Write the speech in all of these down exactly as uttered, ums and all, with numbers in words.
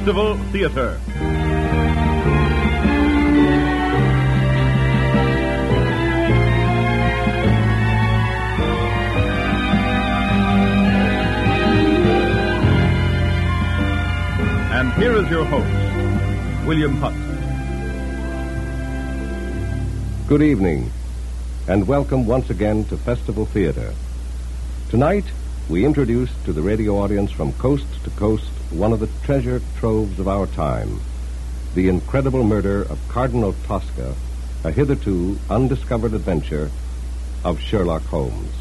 Festival Theater. And here is your host, William Hudson. Good evening, and welcome once again to Festival Theater. Tonight, we introduce to the radio audience from coast to coast one of the treasure troves of our time, the incredible murder of Cardinal Tosca, a hitherto undiscovered adventure of Sherlock Holmes.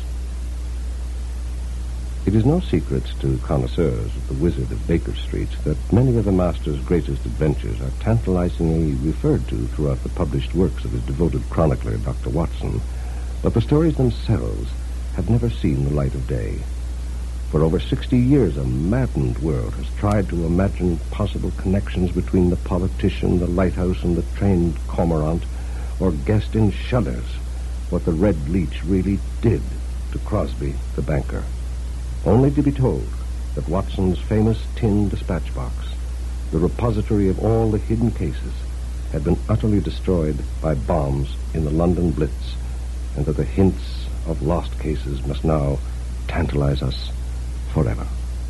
It is no secret to connoisseurs of the Wizard of Baker Street that many of the master's greatest adventures are tantalizingly referred to throughout the published works of his devoted chronicler, Doctor Watson, but the stories themselves have never seen the light of day. For over sixty years, a maddened world has tried to imagine possible connections between the politician, the lighthouse, and the trained cormorant, or guessed in shudders what the Red Leech really did to Crosby, the banker, only to be told that Watson's famous tin dispatch box, the repository of all the hidden cases, had been utterly destroyed by bombs in the London Blitz, and that the hints of lost cases must now tantalize us forever.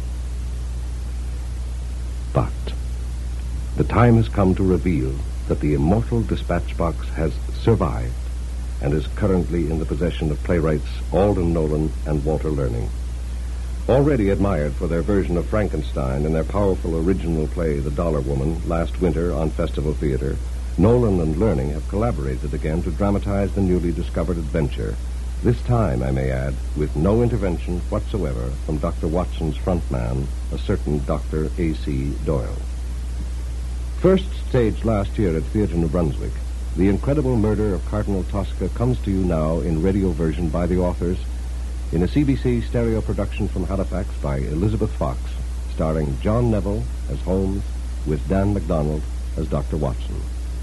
But the time has come to reveal that the immortal dispatch box has survived and is currently in the possession of playwrights Alden Nolan and Walter Learning. Already admired for their version of Frankenstein in their powerful original play, The Dollar Woman, last winter on Festival Theater, Nolan and Learning have collaborated again to dramatize the newly discovered adventure. This time, I may add, with no intervention whatsoever from Doctor Watson's front man, a certain Doctor A C Doyle. First staged last year at Theatre New Brunswick, The Incredible Murder of Cardinal Tosca comes to you now in radio version by the authors, in a C B C stereo production from Halifax by Elizabeth Fox, starring John Neville as Holmes, with Dan MacDonald as Doctor Watson.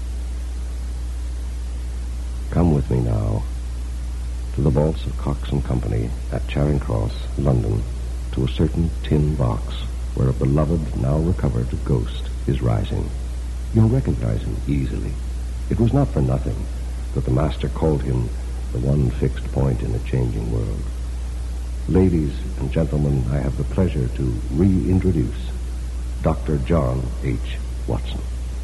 Come with me now to the vaults of Cox and Company at Charing Cross, London, to a certain tin box where a beloved, now recovered ghost is rising. You'll recognize him easily. It was not for nothing that the master called him the one fixed point in a changing world. Ladies and gentlemen, I have the pleasure to reintroduce Doctor John H. Watson.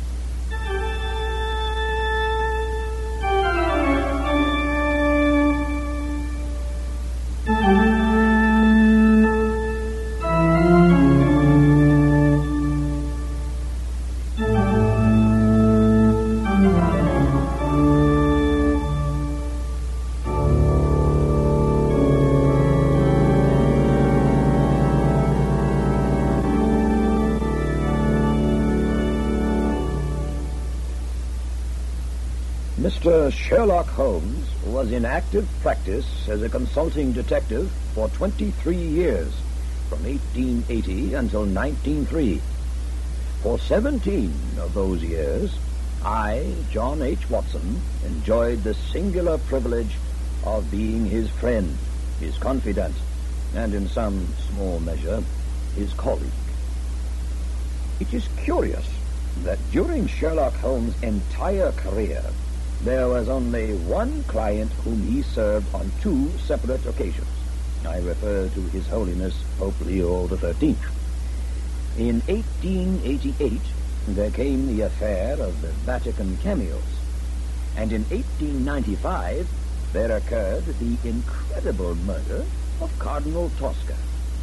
Mister Sherlock Holmes was in active practice as a consulting detective for twenty-three years, from eighteen eighty until nineteen oh three. For seventeen of those years, I, John H. Watson, enjoyed the singular privilege of being his friend, his confidant, and in some small measure, his colleague. It is curious that during Sherlock Holmes' entire career, there was only one client whom he served on two separate occasions. I refer to His Holiness Pope Leo the thirteenth. In eighteen eighty-eight, there came the affair of the Vatican cameos. And in eighteen ninety-five, there occurred the incredible murder of Cardinal Tosca.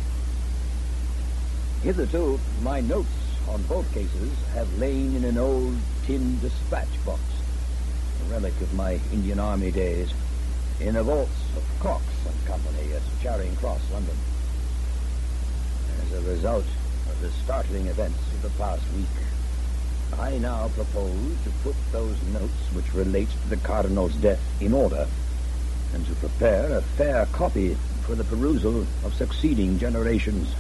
Hitherto, my notes on both cases have lain in an old tin dispatch box, a relic of my Indian Army days, in the vaults of Cox and Company at Charing Cross, London. As a result of the startling events of the past week, I now propose to put those notes which relate to the Cardinal's death in order, and to prepare a fair copy for the perusal of succeeding generations.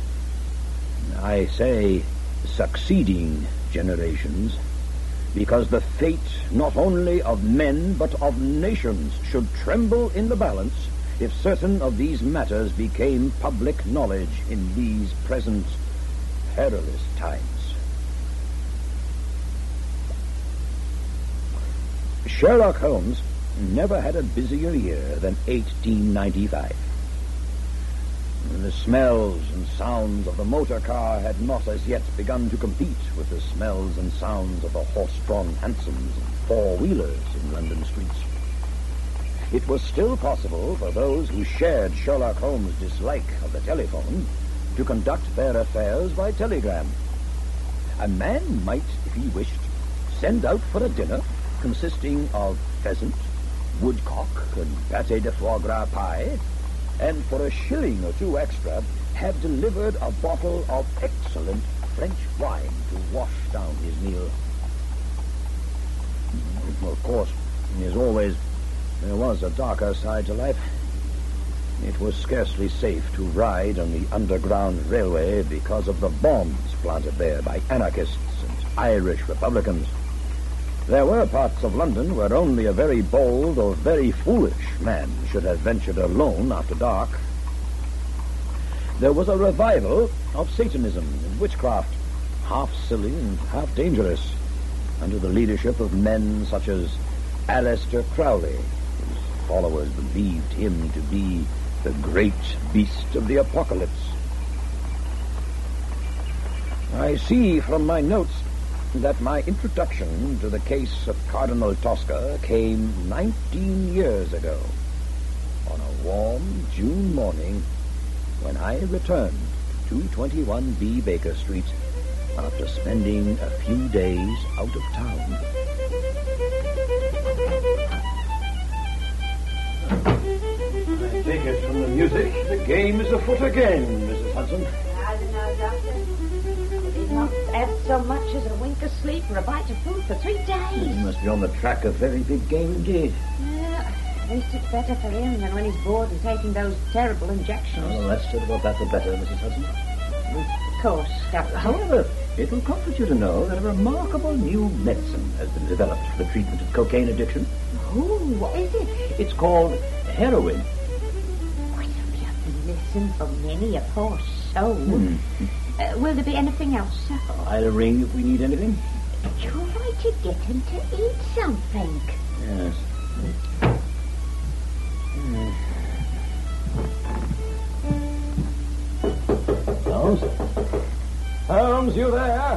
I say succeeding generations, because the fate not only of men but of nations should tremble in the balance if certain of these matters became public knowledge in these present perilous times. Sherlock Holmes never had a busier year than eighteen ninety-five. The smells and sounds of the motor car had not as yet begun to compete with the smells and sounds of the horse-drawn hansoms and four-wheelers in London streets. It was still possible for those who shared Sherlock Holmes' dislike of the telephone to conduct their affairs by telegram. A man might, if he wished, send out for a dinner consisting of pheasant, woodcock, and pâté de foie gras pie, and for a shilling or two extra, have delivered a bottle of excellent French wine to wash down his meal. Of course, as always, there was a darker side to life. It was scarcely safe to ride on the Underground Railway because of the bombs planted there by anarchists and Irish Republicans. There were parts of London where only a very bold or very foolish man should have ventured alone after dark. There was a revival of Satanism and witchcraft, half silly and half dangerous, under the leadership of men such as Aleister Crowley, whose followers believed him to be the great beast of the apocalypse. I see from my notes that my introduction to the case of Cardinal Tosca came nineteen years ago, on a warm June morning when I returned to two twenty-one B Baker Street after spending a few days out of town. I take it from the music, the game is afoot again, Missus Hudson. I don't know, Doctor. I did not have so much as a wink of sleep or a bite of food for three days. You must be on the track of very big game indeed. Yeah, at least it's better for him than when he's bored and taking those terrible injections. Oh, that's said about that the better, Missus Hudson. Of course, Doctor. However, it will comfort you to know that a remarkable new medicine has been developed for the treatment of cocaine addiction. Oh, what is it? It's called heroin. Well, you have to listen for many a poor soul. Hmm. Uh, will there be anything else, sir? I'll ring if we need anything. Try to get him to eat something. Yes. Hmm. Holmes? Holmes, you there?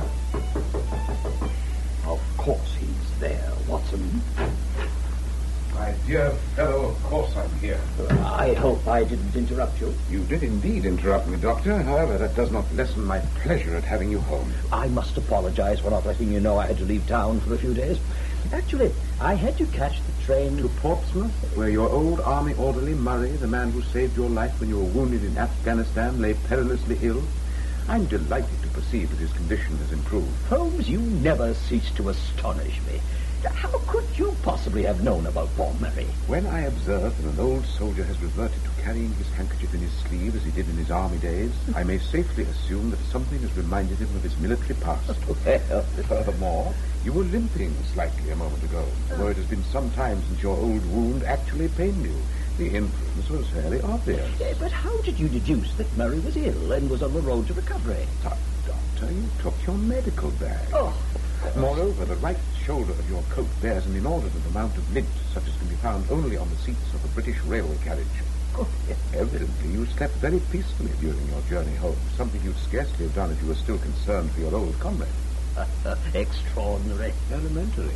Of course he's there, Watson. My dear fellow, of course I'm here. I hope I didn't interrupt you. You did indeed interrupt me, Doctor. However, that does not lessen my pleasure at having you home. I must apologize for not letting you know I had to leave town for a few days. Actually, I had to catch the train to Portsmouth, Where your old army orderly, Murray, the man who saved your life when you were wounded in Afghanistan, lay perilously ill. I'm delighted to perceive that his condition has improved. Holmes, you never cease to astonish me. How could you possibly have known about poor Murray? When I observe that an old soldier has reverted to carrying his handkerchief in his sleeve as he did in his army days, I may safely assume that something has reminded him of his military past. Well, Furthermore, you were limping slightly a moment ago, although it has been some time since your old wound actually pained you. The influence was fairly obvious. eh, but how did you deduce that Murray was ill and was on the road to recovery? Tut, Doctor, you took your medical bag. Oh, Moreover, the right shoulder of your coat bears an inordinate amount of lint, such as can be found only on the seats of a British railway carriage. oh yes. Evidently, you slept very peacefully during your journey home, something you'd scarcely have done if you were still concerned for your old comrade. Extraordinary. Elementary.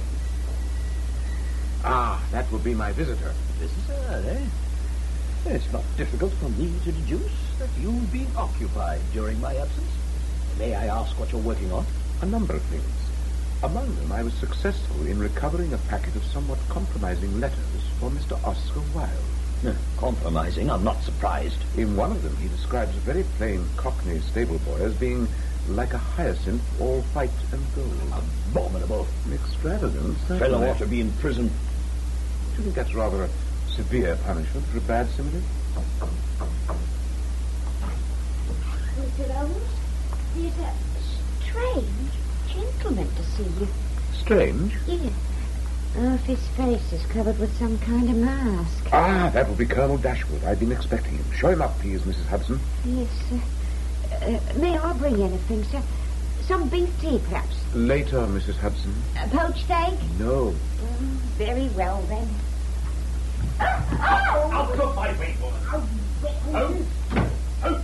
Ah, that will be my visitor. Visitor, eh? It's not difficult for me to deduce that you've been occupied during my absence. May I ask what you're working on? A number of things. Among them, I was successful in recovering a packet of somewhat compromising letters for Mister Oscar Wilde. Compromising? I'm not surprised. In one of them, he describes a very plain Cockney stable boy as being like a hyacinth, all white and gold. Abominable. Extravagant, certainly. Fellow ought to be in prison. Do you think that's rather a severe punishment for a bad simile? Mister Holmes, he's a strange gentleman to see you. Strange. Yes. Half his face is covered with some kind of mask. Ah, that will be Colonel Dashwood. I've been expecting him. Show him up, please, Missus Hudson. Yes, sir. Uh, may I bring anything, sir? some beef tea, perhaps? Later, Missus Hudson. A poached egg? No. Mm, very well, then. I'll cook my weight, woman. Oh, oh.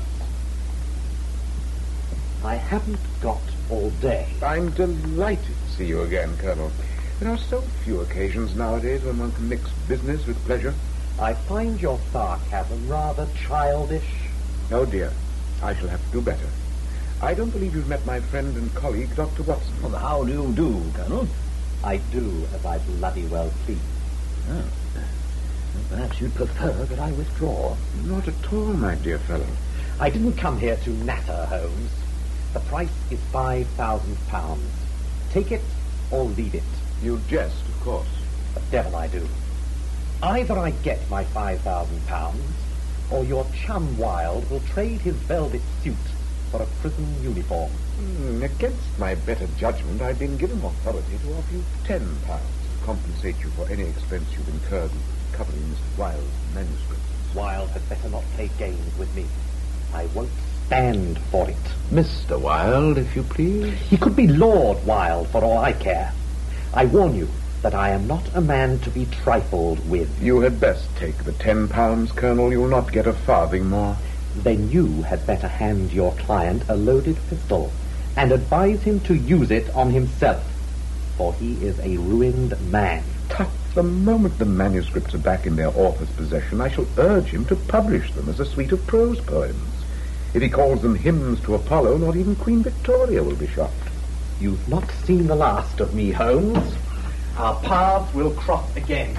I haven't got all day. I'm delighted to see you again, Colonel. There are so few occasions nowadays when one can mix business with pleasure. I find your sarcasm rather childish. Oh, dear. I shall have to do better. I don't believe you've met my friend and colleague, Doctor Watson. Well, how do you do, Colonel? I do as I bloody well please. Oh. Well, perhaps you'd prefer that I withdraw. Not at all, my dear fellow. I didn't come here to natter, Holmes. The price is five thousand pounds. Take it or leave it. You jest, of course. The devil I do. Either I get my five thousand pounds, or your chum Wilde will trade his velvet suit for a prison uniform. Mm, against my better judgment, I've been given authority to offer you ten pounds to compensate you for any expense you've incurred in covering Mister Wilde's manuscript. Wilde had better not play games with me. I won't stand for it. Mister Wilde, if you please. He could be Lord Wilde for all I care. I warn you that I am not a man to be trifled with. You had best take the ten pounds, Colonel. You'll not get a farthing more. Then you had better hand your client a loaded pistol and advise him to use it on himself, for he is a ruined man. Tut, the moment the manuscripts are back in their author's possession, I shall urge him to publish them as a suite of prose poems. If he calls them hymns to Apollo, not even Queen Victoria will be shocked. You've not seen the last of me, Holmes. Our paths will cross again.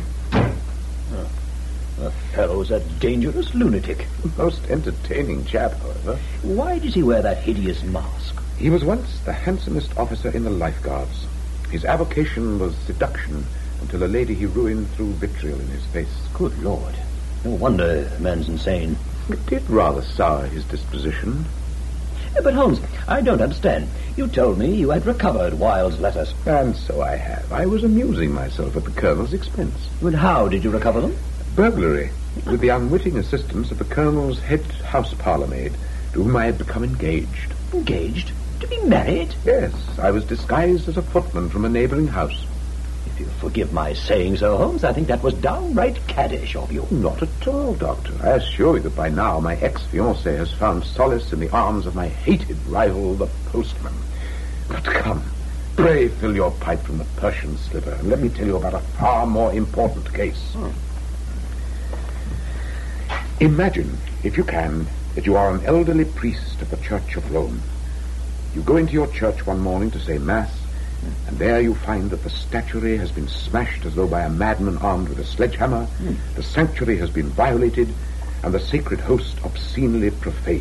Oh. The fellow's a dangerous lunatic. Most entertaining chap, however. Why does he wear that hideous mask? He was once the handsomest officer in the Life Guards. His avocation was seduction, until a lady he ruined threw vitriol in his face. Good Lord. No wonder the man's insane. It did rather sour his disposition. But, Holmes, I don't understand. You told me you had recovered Wilde's letters. And so I have. I was amusing myself at the Colonel's expense. Well, how did you recover them? Burglary, with the unwitting assistance of the Colonel's head house parlour maid, to whom I had become engaged. Engaged? To be married? Yes, I was disguised as a footman from a neighbouring house. If you forgive my saying so, Holmes, I think that was downright caddish of you. Not at all, Doctor. I assure you that by now my ex-fiancée has found solace in the arms of my hated rival, the postman. But come, pray fill your pipe from the Persian sliver, and let me tell you about a far more important case. Hmm. Imagine, if you can, that you are an elderly priest of the Church of Rome. You go into your church one morning to say Mass, and there you find that the statuary has been smashed as though by a madman armed with a sledgehammer, mm. the sanctuary has been violated, and the sacred host obscenely profaned.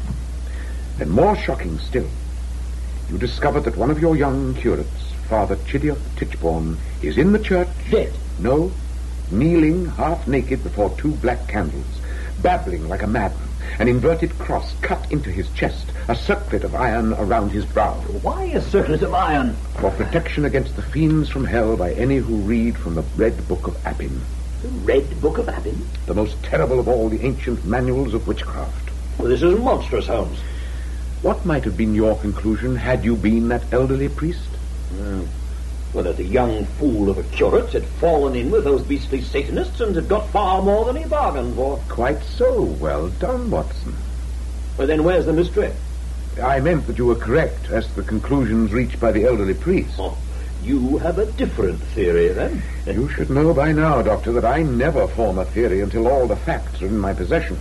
Then more shocking still, you discover that one of your young curates, Father Chidiock Tichborne, is in the church... Dead? No, kneeling half naked before two black candles, babbling like a madman, an inverted cross cut into his chest, a circlet of iron around his brow. Why a circlet of iron? For protection against the fiends from hell by any who read from the Red Book of Appin. The Red Book of Appin? The most terrible of all the ancient manuals of witchcraft. Well, this is monstrous, Holmes. What might have been your conclusion had you been that elderly priest? Mm. Well, that the young fool of a curate had fallen in with those beastly Satanists and had got far more than he bargained for. Quite so. Well done, Watson. Well, then where's the mystery? I meant that you were correct as to the conclusions reached by the elderly priest. Oh, you have a different theory, then? You should know by now, Doctor, that I never form a theory until all the facts are in my possession.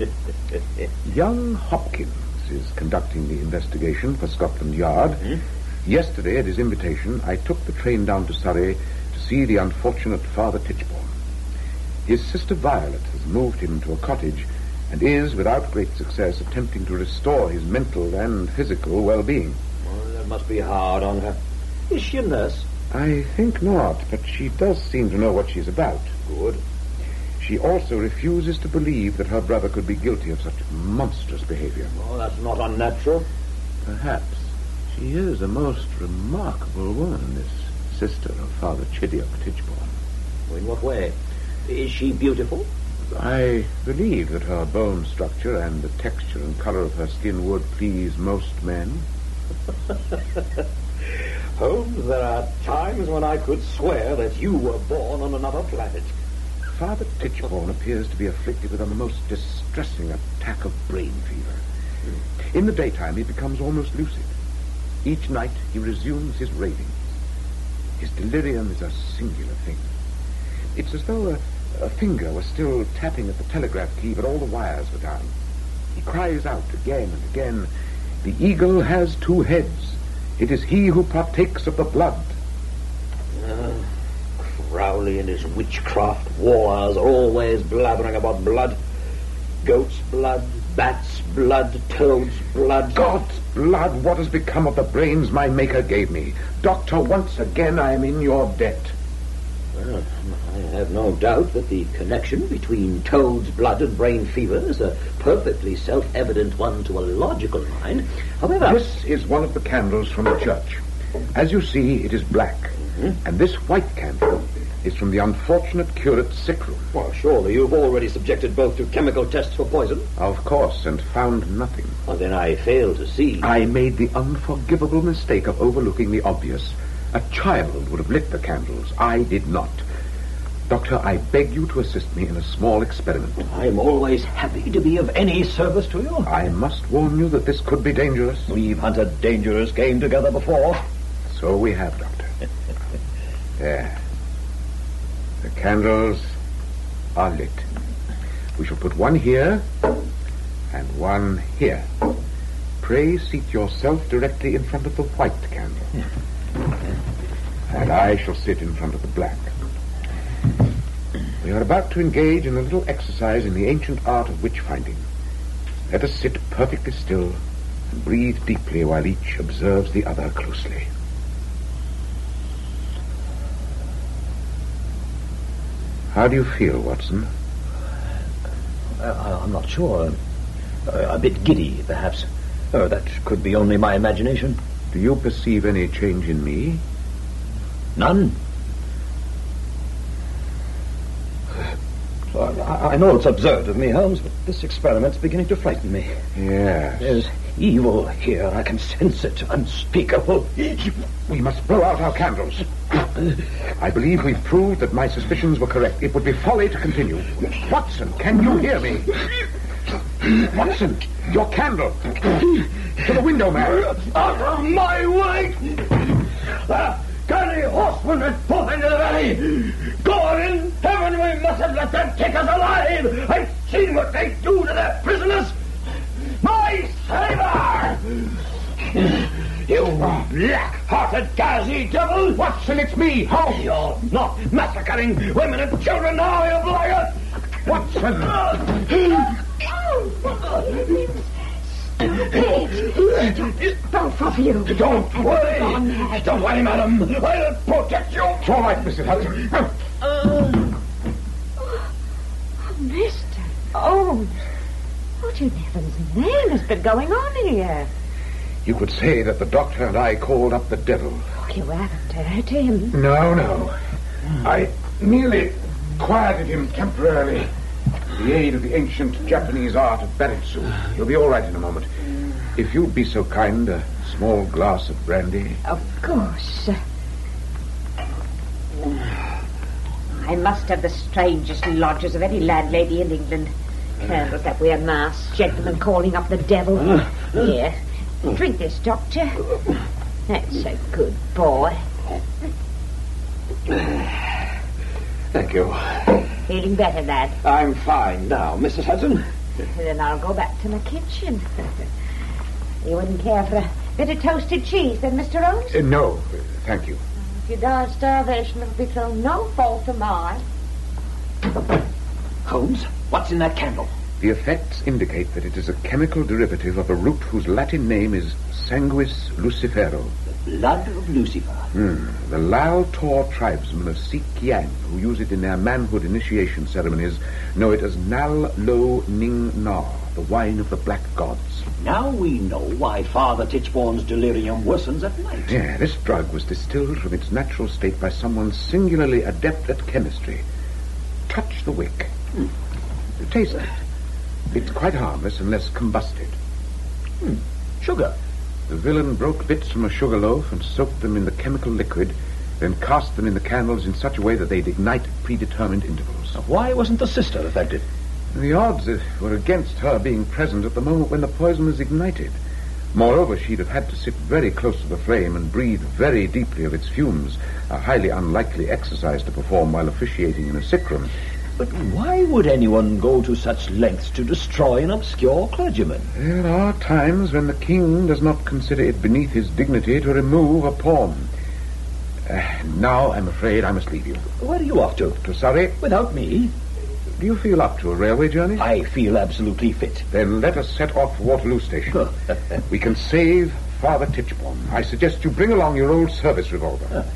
Young Hopkins is conducting the investigation for Scotland Yard. Hmm? Yesterday, at his invitation, I took the train down to Surrey to see the unfortunate Father Tichborne. His sister Violet has moved him to a cottage and is, without great success, attempting to restore his mental and physical well-being. Well, that must be hard on her. Is she a nurse? I think not, but she does seem to know what she's about. Good. She also refuses to believe that her brother could be guilty of such monstrous behavior. Oh, that's not unnatural. Perhaps. She is a most remarkable woman, this sister of Father Chidiock Tichborne. In what way? Is she beautiful? I believe that her bone structure and the texture and color of her skin would please most men. Holmes, there are times when I could swear that you were born on another planet. Father Tichborne appears to be afflicted with a most distressing attack of brain fever. In the daytime, he becomes almost lucid. Each night, he resumes his ravings. His delirium is a singular thing. It's as though a, a finger was still tapping at the telegraph key, but all the wires were down. He cries out again and again, "The eagle has two heads. It is he who partakes of the blood." Uh, Crowley and his witchcraft wars are always blathering about blood. Goat's blood, bat's blood, toad's blood. God's blood, what has become of the brains my maker gave me? Doctor, once again I am in your debt. Well, I have no doubt that the connection between toad's blood and brain fever is a perfectly self-evident one to a logical mind. However... This is one of the candles from the church. As you see, it is black. Mm-hmm. And this white candle is from the unfortunate curate's sick room. Well, surely you've already subjected both to chemical tests for poison. Of course, and found nothing. Well, then I fail to see. I made the unforgivable mistake of overlooking the obvious. A child would have lit the candles. I did not. Doctor, I beg you to assist me in a small experiment. I'm always happy to be of any service to you. I must warn you that this could be dangerous. We've hunted dangerous game together before. So we have, Doctor. There. The candles are lit. We shall put one here and one here. Pray seat yourself directly in front of the white candle. And I shall sit in front of the black. We are about to engage in a little exercise in the ancient art of witch-finding. Let us sit perfectly still and breathe deeply while each observes the other closely. How do you feel, Watson? Uh, I'm not sure. Uh, a bit giddy, perhaps. Oh, that could be only my imagination. Do you perceive any change in me? None. I, I know it's absurd of me, Holmes, but this experiment's beginning to frighten me. Yes. There's evil here. I can sense it. Unspeakable. We must blow out our candles. I believe we've proved that my suspicions were correct. It would be folly to continue. Watson, can you hear me? Watson, your candle. To the window, man. Out of my way! Uh, Gurney horsemen have pulled into the valley. God in heaven, we mustn't let them take us alive. I've seen what they do to their prisoners. My saber! You black-hearted, gassy devil! Watson, it's me. How? You're not massacring women and children now, you blackguard! Watson! Both of you. Don't worry. Don't worry, madam. I'll protect you. It's all right, Missus Hudson. Uh, oh, Mister Holmes. What in heaven's name has been going on here? You could say that the doctor and I called up the devil. Oh, you haven't hurt him. No, no. I merely quieted him temporarily. With the aid of the ancient Japanese art of baritsu. He'll be all right in a moment. If you'd be so kind, a small glass of brandy. Of course. I must have the strangest lodgers of any landlady in England. Candles that wear masks, gentlemen calling up the devil. Here, drink this, Doctor. That's a good boy. Thank you. Feeling better, lad? I'm fine now, Missus Hudson. Then I'll go back to my kitchen. You wouldn't care for a bit of toasted cheese, then, Mister Holmes? Uh, no, thank you. If you die of starvation, it'll be through no fault of mine. Holmes, what's in that candle? The effects indicate that it is a chemical derivative of a root whose Latin name is Sanguis Lucifero. The blood of Lucifer. Hmm. The Lao Tor tribesmen of Sikh Yang, who use it in their manhood initiation ceremonies, know it as Nal Lo Ning Na, the wine of the black gods. Now we know why Father Tichborne's delirium worsens at night. Yeah, this drug was distilled from its natural state by someone singularly adept at chemistry. Touch the wick. Hmm. Taste it. It's quite harmless unless combusted. Hmm. Sugar. The villain broke bits from a sugar loaf and soaked them in the chemical liquid, then cast them in the candles in such a way that they'd ignite at predetermined intervals. Why wasn't the sister affected? The odds were against her being present at the moment when the poison was ignited. Moreover, she'd have had to sit very close to the flame and breathe very deeply of its fumes, a highly unlikely exercise to perform while officiating in a sick room. But why would anyone go to such lengths to destroy an obscure clergyman? There are times when the king does not consider it beneath his dignity to remove a pawn. Uh, now, I'm afraid I must leave you. Where are you off to? To Surrey? Without me? Do you feel up to a railway journey? I feel absolutely fit. Then let us set off for Waterloo Station. We can save Father Tichborne. I suggest you bring along your old service revolver.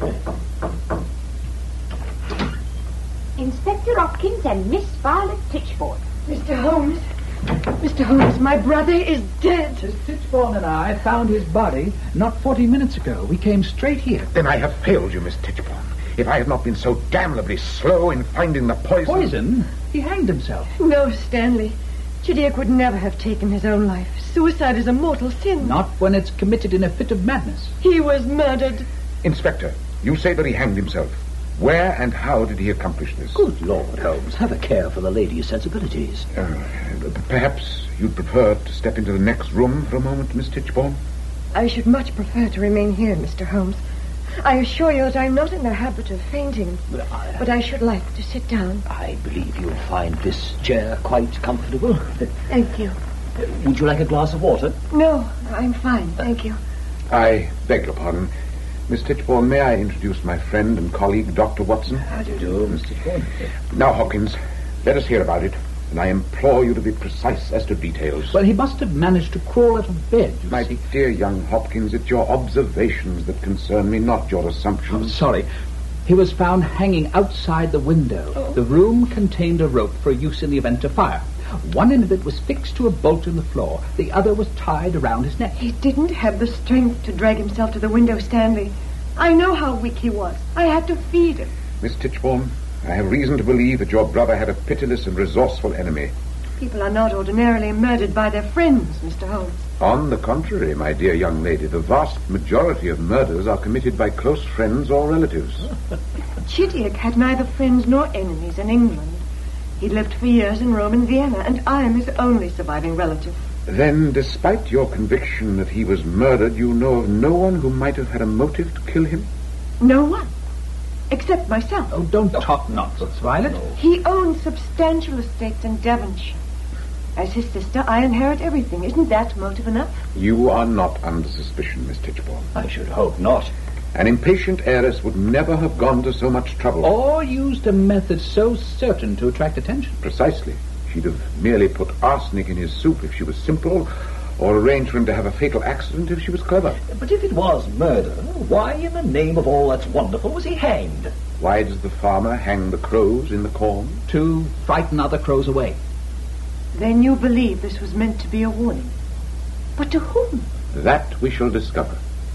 Inspector Hopkins and Miss Violet Tichborne. Mister Holmes. Mister Holmes, my brother is dead. Miss Tichborne and I found his body not forty minutes ago. We came straight here. Then I have failed you, Miss Tichborne. If I had not been so damnably slow in finding the poison... Poison? He hanged himself. No, Stanley. Chidiock would never have taken his own life. Suicide is a mortal sin. Not when it's committed in a fit of madness. He was murdered. Inspector, you say that he hanged himself. Where and how did he accomplish this? Good Lord, Holmes, have a care for the lady's sensibilities. Uh, perhaps you'd prefer to step into the next room for a moment, Miss Tichborne? I should much prefer to remain here, Mister Holmes. I assure you that I'm not in the habit of fainting, But I, but I should like to sit down. I believe you'll find this chair quite comfortable. Thank you. Would you like a glass of water? No, I'm fine, thank you. I beg your pardon. Miss Tichborne, may I introduce my friend and colleague, Doctor Watson? How do you do, Miss Tichborne? Now, Hopkins, let us hear about it, and I implore you to be precise as to details. Well, he must have managed to crawl out of bed, you My see. dear young Hopkins, it's your observations that concern me, not your I'm assumptions. sorry. He was found hanging outside the window. Oh. The room contained a rope for use in the event of fire. One end of it was fixed to a bolt in the floor. The other was tied around his neck. He didn't have the strength to drag himself to the window, Stanley. I know how weak he was. I had to feed him. Miss Tichborne, I have reason to believe that your brother had a pitiless and resourceful enemy. People are not ordinarily murdered by their friends, Mister Holmes. On the contrary, my dear young lady, the vast majority of murders are committed by close friends or relatives. Chidiock had neither friends nor enemies in England. He lived for years in Rome and Vienna, and I am his only surviving relative. Then, despite your conviction that he was murdered, you know of no one who might have had a motive to kill him? No one. Except myself. Oh, don't talk nonsense, Violet. He owns substantial estates in Devonshire. As his sister, I inherit everything. Isn't that motive enough? You are not under suspicion, Miss Tichborne. I should hope not. An impatient heiress would never have gone to so much trouble. Or used a method so certain to attract attention. Precisely. She'd have merely put arsenic in his soup if she was simple, or arranged for him to have a fatal accident if she was clever. But if it was murder, why in the name of all that's wonderful was he hanged? Why does the farmer hang the crows in the corn? To frighten other crows away. Then you believe this was meant to be a warning. But to whom? That we shall discover.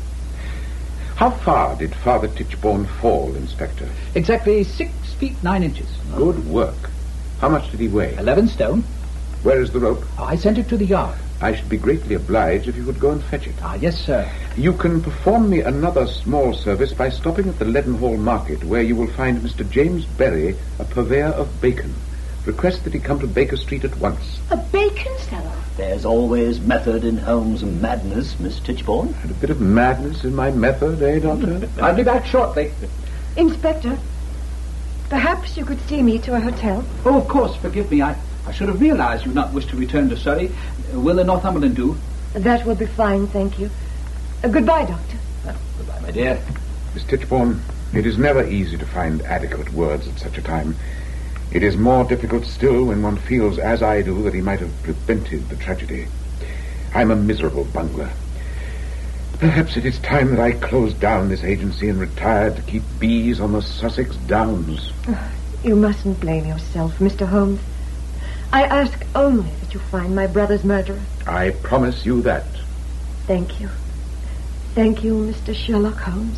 How far did Father Tichborne fall, Inspector? Exactly six feet nine inches. Good work. How much did he weigh? Eleven stone. Where is the rope? Oh, I sent it to the yard. I should be greatly obliged if you would go and fetch it. Ah, yes, sir. You can perform me another small service by stopping at the Leadenhall Market, where you will find Mister James Berry, a purveyor of bacon. Request that he come to Baker Street at once. A bacon seller? There's always method in Holmes' madness, Miss Tichborne. And a bit of madness in my method, eh, Doctor? I'll be back shortly. Inspector, perhaps you could see me to a hotel? Oh, of course, forgive me. I, I should have realized you would not wish to return to Surrey. Uh, will the Northumberland do? That will be fine, thank you. Uh, goodbye, Doctor. Uh, goodbye, my dear. Miss Tichborne, it is never easy to find adequate words at such a time. It is more difficult still when one feels, as I do, that he might have prevented the tragedy. I'm a miserable bungler. Perhaps it is time that I closed down this agency and retired to keep bees on the Sussex Downs. Uh, you mustn't blame yourself, Mister Holmes. I ask only that you find my brother's murderer. I promise you that. Thank you. Thank you, Mister Sherlock Holmes.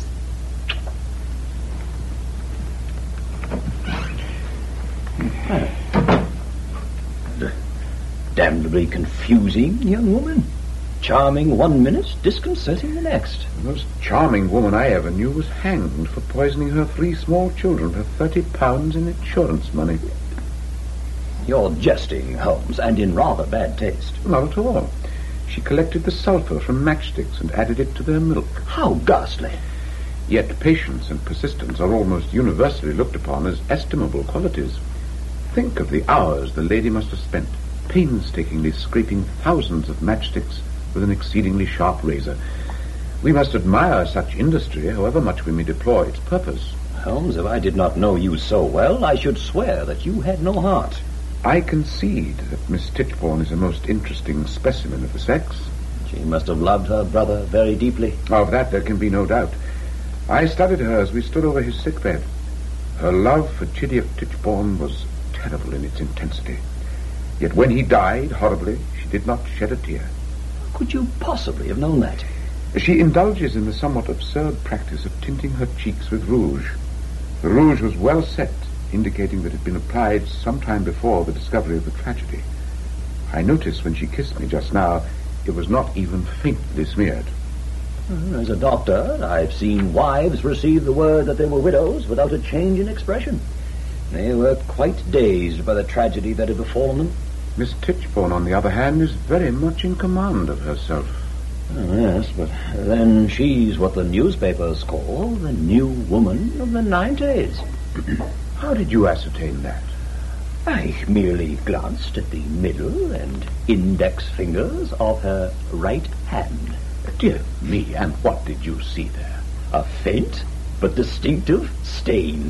Damnably confusing young woman. Charming one minute, disconcerting the next. The most charming woman I ever knew was hanged for poisoning her three small children for thirty pounds in insurance money. You're jesting, Holmes, and in rather bad taste. Not at all. She collected the sulphur from matchsticks and added it to their milk. How ghastly. Yet patience and persistence are almost universally looked upon as estimable qualities. Think of the hours the lady must have spent painstakingly scraping thousands of matchsticks with an exceedingly sharp razor. We must admire such industry, however much we may deplore its purpose. Holmes, if I did not know you so well, I should swear that you had no heart. I concede that Miss Tichborne is a most interesting specimen of the sex. She must have loved her brother very deeply. Of that there can be no doubt. I studied her as we stood over his sickbed. Her love for Chidiock Tichborne was terrible in its intensity. Yet when he died horribly, she did not shed a tear. Could you possibly have known that? She indulges in the somewhat absurd practice of tinting her cheeks with rouge. The rouge was well set, indicating that it had been applied some time before the discovery of the tragedy. I noticed when she kissed me just now, it was not even faintly smeared. As a doctor, I've seen wives receive the word that they were widows without a change in expression. They were quite dazed by the tragedy that had befallen them. Miss Tichborne, on the other hand, is very much in command of herself. Oh, yes, but then she's what the newspapers call the new woman of the nineties. How did you ascertain that? I merely glanced at the middle and index fingers of her right hand. Dear me, and what did you see there? A faint but distinctive stain.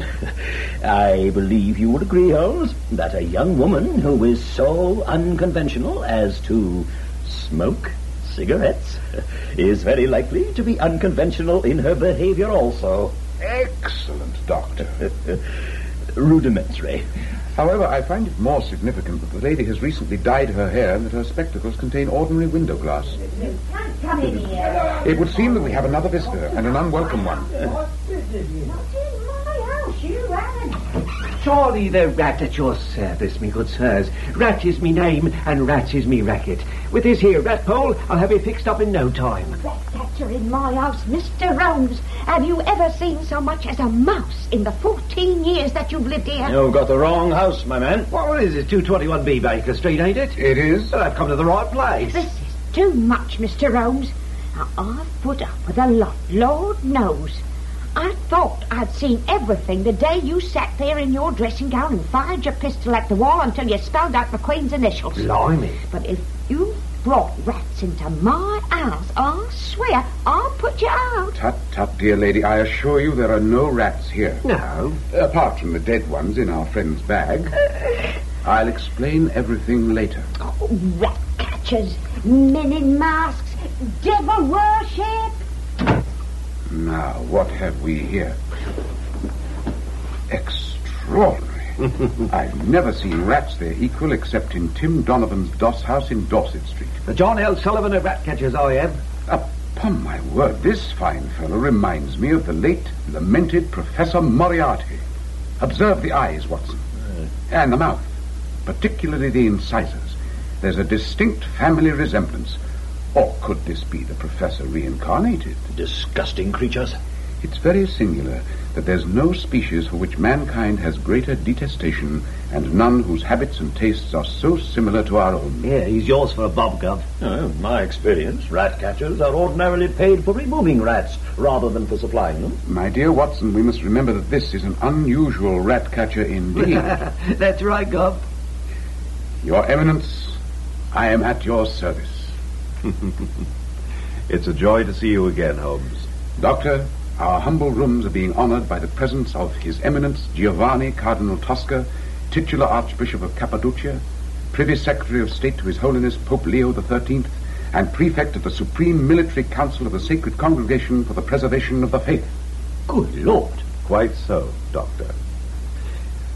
I believe you would agree, Holmes, that a young woman who is so unconventional as to smoke cigarettes is very likely to be unconventional in her behavior also. Excellent, Doctor. Rudimentary. However, I find it more significant that the lady has recently dyed her hair and that her spectacles contain ordinary window glass. Come in here. It would seem that we have another visitor, and an unwelcome one. Not in my house, you haven't. Surely the rat at your service, me good sirs. Rat is me name, and rat is me racket. With this here rat pole, I'll have you fixed up in no time. Rat catcher in my house, Mister Holmes. Have you ever seen so much as a mouse in the fourteen years that you've lived here? You've got the wrong house, my man. What is it? two twenty-one B Baker Street, ain't it? It is. Well, I've come to the right place. This is too much, Mister Holmes. Now, I've put up with a lot, Lord knows. I thought I'd seen everything the day you sat there in your dressing gown and fired your pistol at the wall until you spelled out the Queen's initials. Blimey. But if you brought rats into my house, I swear I'll put you out. Tut, tut, dear lady, I assure you there are no rats here. No. Apart from the dead ones in our friend's bag. I'll explain everything later. Oh, rat catchers, men in masks, devil worship. Now, what have we here? Extraordinary. I've never seen rats their equal except in Tim Donovan's Doss House in Dorset Street. The John L. Sullivan of rat catchers, I am. Upon my word, this fine fellow reminds me of the late, lamented Professor Moriarty. Observe the eyes, Watson. And the mouth. Particularly the incisors. There's a distinct family resemblance. Or could this be the professor reincarnated? Disgusting creatures. It's very singular that there's no species for which mankind has greater detestation and none whose habits and tastes are so similar to our own. Yeah, he's yours for a bob, Gov. Oh, in my experience, rat catchers are ordinarily paid for removing rats rather than for supplying them. My dear Watson, we must remember that this is an unusual rat catcher indeed. That's right, Gov. Your Eminence, I am at your service. It's a joy to see you again, Holmes. Doctor, our humble rooms are being honored by the presence of His Eminence Giovanni Cardinal Tosca, titular Archbishop of Cappadocia, Privy Secretary of State to His Holiness Pope Leo the thirteenth, and Prefect of the Supreme Military Council of the Sacred Congregation for the Preservation of the Faith. Good Lord. Quite so, Doctor.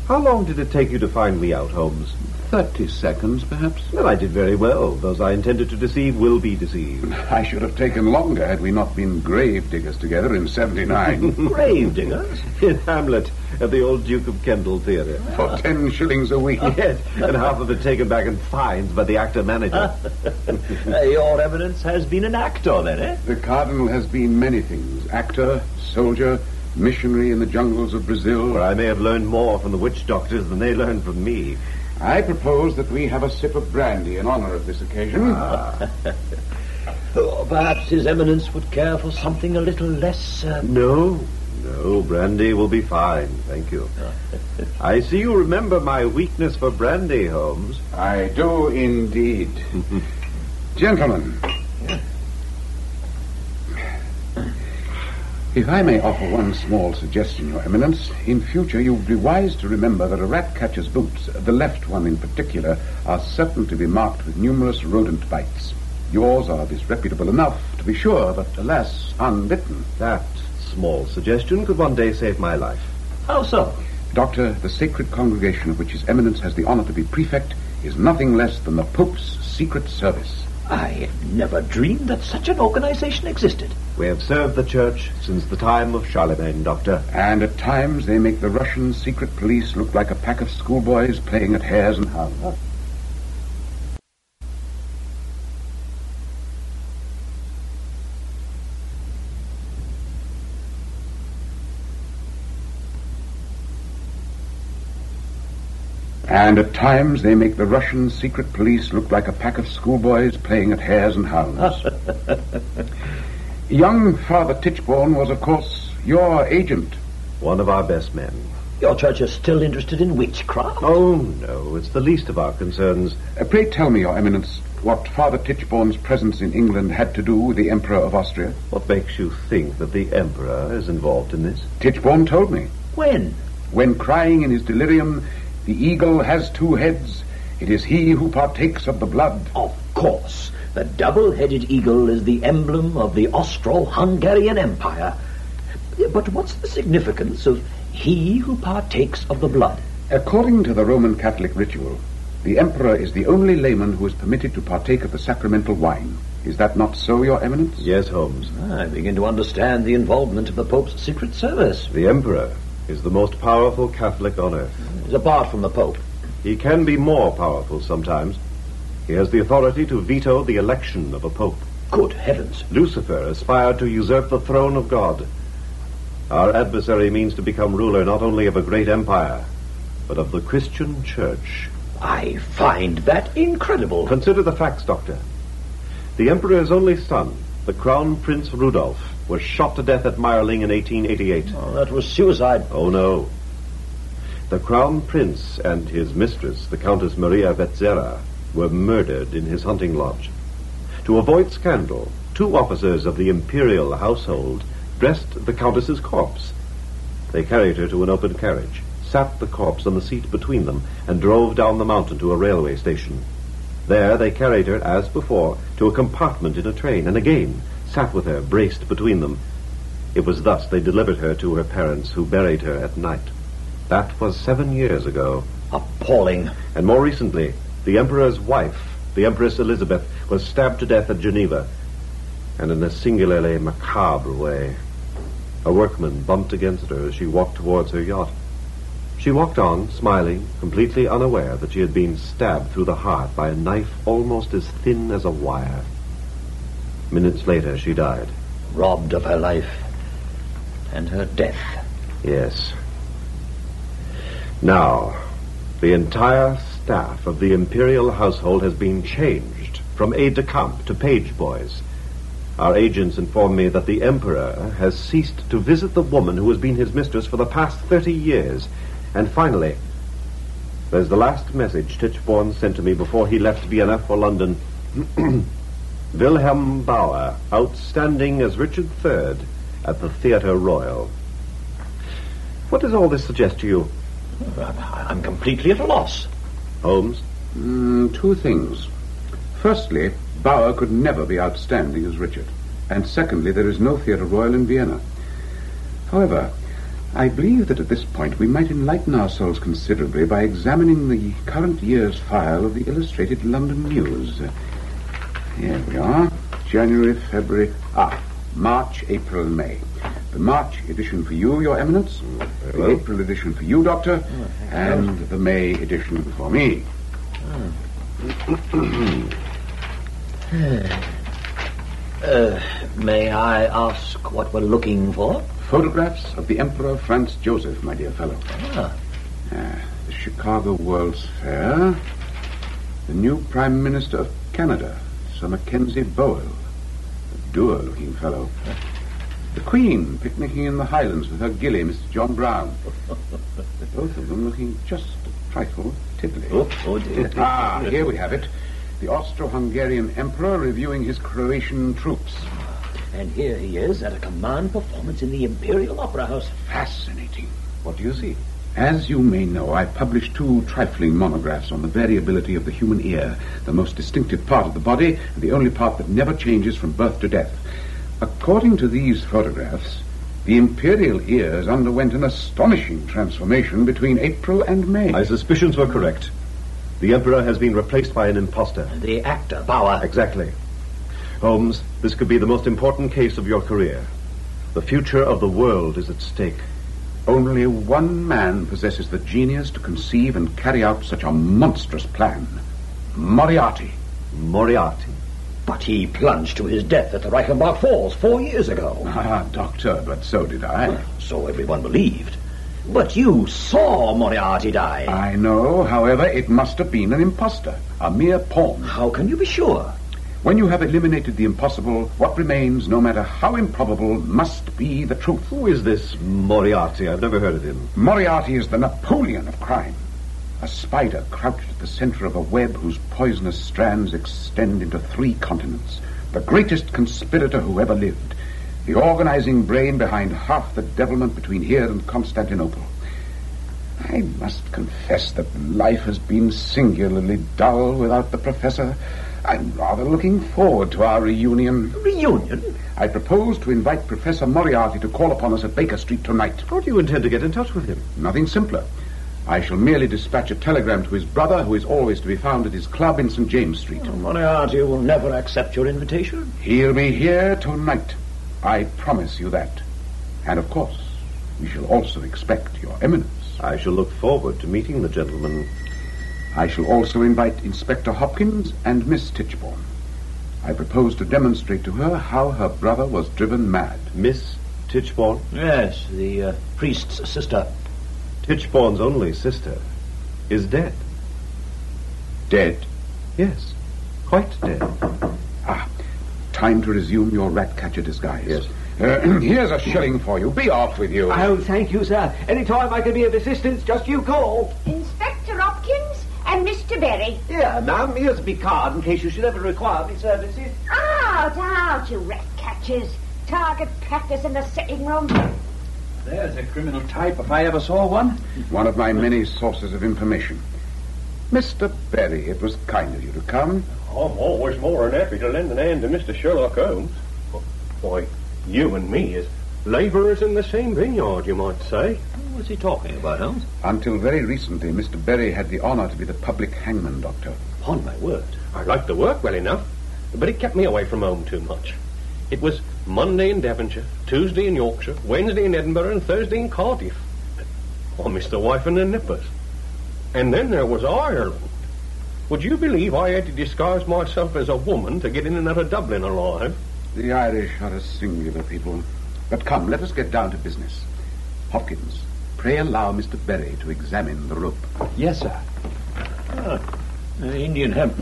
How long did it take you to find me out, Holmes? Thirty seconds, perhaps. Well, I did very well. Those I intended to deceive will be deceived. I should have taken longer had we not been grave diggers together in seventy-nine. Grave diggers? In Hamlet, at the old Duke of Kendal Theatre. For ten shillings a week. Yes, and half of it taken back in fines by the actor-manager. Uh, your eminence has been an actor, then, eh? The Cardinal has been many things. Actor, soldier, missionary in the jungles of Brazil. Where I may have learned more from the witch doctors than they learned from me. I propose that we have a sip of brandy in honor of this occasion. Ah. Oh, perhaps His Eminence would care for something a little less... Uh... No, no, brandy will be fine, thank you. I see you remember my weakness for brandy, Holmes. I do indeed. Gentlemen, if I may offer one small suggestion, Your Eminence, in future you would be wise to remember that a rat catcher's boots, the left one in particular, are certain to be marked with numerous rodent bites. Yours are disreputable enough, to be sure, but alas, unbitten. That small suggestion could one day save my life. How so? Doctor, the sacred congregation of which His Eminence has the honor to be prefect is nothing less than the Pope's secret service. I never dreamed that such an organization existed. We have served the church since the time of Charlemagne, Doctor. And at times they make the Russian secret police look like a pack of schoolboys playing at hares and hounds. And at times they make the Russian secret police look like a pack of schoolboys playing at hares and hounds. Young Father Tichborne was, of course, your agent. One of our best men. Your church is still interested in witchcraft? Oh, no, it's the least of our concerns. Uh, pray tell me, Your Eminence, what Father Tichborne's presence in England had to do with the Emperor of Austria. What makes you think that the Emperor is involved in this? Tichborne told me. When? When crying in his delirium, "The eagle has two heads. It is he who partakes of the blood." Of course. The double-headed eagle is the emblem of the Austro-Hungarian Empire. But what's the significance of he who partakes of the blood? According to the Roman Catholic ritual, the Emperor is the only layman who is permitted to partake of the sacramental wine. Is that not so, Your Eminence? Yes, Holmes. I begin to understand the involvement of the Pope's secret service. The Emperor is the most powerful Catholic on earth. Apart from the Pope. He can be more powerful sometimes. He has the authority to veto the election of a Pope. Good heavens. Lucifer aspired to usurp the throne of God. Our adversary means to become ruler not only of a great empire, but of the Christian Church. I find that incredible. Consider the facts, Doctor. The Emperor's only son, the Crown Prince Rudolph, was shot to death at Meierling in eighteen eighty-eight. Oh, that was suicide. Oh, no. The Crown Prince and his mistress, the Countess Maria Vetzera, were murdered in his hunting lodge. To avoid scandal, two officers of the imperial household dressed the Countess's corpse. They carried her to an open carriage, sat the corpse on the seat between them, and drove down the mountain to a railway station. There they carried her, as before, to a compartment in a train, and again sat with her, braced between them. It was thus they delivered her to her parents, who buried her at night. That was seven years ago. Appalling. And more recently, the Emperor's wife, the Empress Elizabeth, was stabbed to death at Geneva, and in a singularly macabre way. A workman bumped against her as she walked towards her yacht. She walked on, smiling, completely unaware that she had been stabbed through the heart by a knife almost as thin as a wire. Minutes later, she died. Robbed of her life and her death. Yes. Now, the entire staff of the imperial household has been changed from aide-de-camp to page boys. Our agents inform me that the Emperor has ceased to visit the woman who has been his mistress for the past thirty years. And finally, there's the last message Tichborne sent to me before he left Vienna for London. Wilhelm Bauer, outstanding as Richard the Third at the Theatre Royal. What does all this suggest to you? I'm completely at a loss. Holmes? Mm, two things. Firstly, Bauer could never be outstanding as Richard. And secondly, there is no Theatre Royal in Vienna. However, I believe that at this point we might enlighten ourselves considerably by examining the current year's file of the Illustrated London News. Uh, here we are. January, February... Ah, March, April, and May. The March edition for you, Your Eminence. The well. April edition for you, Doctor. Oh, and the May edition for me. Uh, may I ask what we're looking for? Photographs of the Emperor Franz Joseph, my dear fellow. Ah. Uh, the Chicago World's Fair. The new Prime Minister of Canada, Sir Mackenzie Bowell. A dour-looking fellow. The Queen picnicking in the Highlands with her gilly, Mister John Brown. Both of them looking just a trifle tiddly. Oh, oh dear. Ah, here we have it. The Austro-Hungarian Emperor reviewing his Croatian troops. And here he is at a command performance in the Imperial Opera House. Fascinating. What do you see? As you may know, I published two trifling monographs on the variability of the human ear, the most distinctive part of the body, and the only part that never changes from birth to death. According to these photographs, the imperial ears underwent an astonishing transformation between April and May. My suspicions were correct. The Emperor has been replaced by an imposter. The actor, Bauer. Exactly. Holmes, this could be the most important case of your career. The future of the world is at stake. Only one man possesses the genius to conceive and carry out such a monstrous plan. Moriarty. Moriarty. But he plunged to his death at the Reichenbach Falls four years ago. Ah, Doctor, but so did I. So everyone believed. But you saw Moriarty die. I know, however, it must have been an imposter, a mere pawn. How can you be sure? When you have eliminated the impossible, what remains, no matter how improbable, must be the truth. Who is this Moriarty? I've never heard of him. Moriarty is the Napoleon of crime. A spider crouched at the center of a web whose poisonous strands extend into three continents. The greatest conspirator who ever lived. The organizing brain behind half the devilment between here and Constantinople. I must confess that life has been singularly dull without the Professor. I'm rather looking forward to our reunion. Reunion? I propose to invite Professor Moriarty to call upon us at Baker Street tonight. How do you intend to get in touch with him? Nothing simpler. I shall merely dispatch a telegram to his brother, who is always to be found at his club in Saint James Street. Oh, Moriarty will never accept your invitation. He'll be here tonight. I promise you that. And, of course, we shall also expect your eminence. I shall look forward to meeting the gentleman. I shall also invite Inspector Hopkins and Miss Tichborne. I propose to demonstrate to her how her brother was driven mad. Miss Tichborne? Yes, the uh, priest's sister. Tichborne's only sister is dead. Dead? Yes, quite dead. Ah, time to resume your rat-catcher disguise. Yes. Uh, here's a shilling for you. Be off with you. Oh, thank you, sir. Any time I can be of assistance, just you call. Inspector Hopkins and Mister Berry. Yeah, ma'am, here's a big card in case you should ever require my services. Out, out, you rat catchers. Target practice in the sitting room. There's a criminal type if I ever saw one. One of my many sources of information. Mister Berry, it was kind of you to come. I'm always more than happy to lend an hand to Mister Sherlock Holmes. Why, you and me is labourers in the same vineyard, you might say. What's he talking about, Holmes? Until very recently, Mister Berry had the honour to be the public hangman, Doctor. Upon my word. I liked the work well enough, but it kept me away from home too much. It was Monday in Devonshire, Tuesday in Yorkshire, Wednesday in Edinburgh, and Thursday in Cardiff. I missed the wife and the nippers. And then there was Ireland. Would you believe I had to disguise myself as a woman to get in and out of Dublin alive? The Irish are a singular people. But come, let us get down to business. Hopkins, pray allow Mister Berry to examine the rope. Yes, sir. Ah, uh, Indian hemp.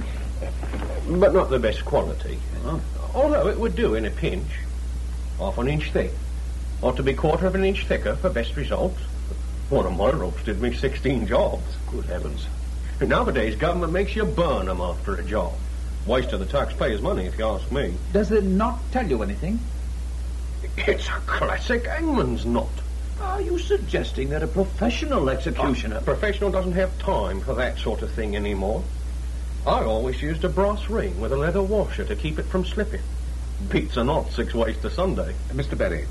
But not the best quality. Oh. Although it would do in a pinch. Half an inch thick. Ought to be quarter of an inch thicker for best results. One of my ropes did me sixteen jobs. Good heavens. Nowadays, government makes you burn them after a job. Waste of the taxpayers' money, if you ask me. Does it not tell you anything? It's a classic hangman's knot. Are you suggesting that a professional executioner... A professional doesn't have time for that sort of thing anymore. I always used a brass ring with a leather washer to keep it from slipping. Beats a knot six ways to Sunday. Mister Berry,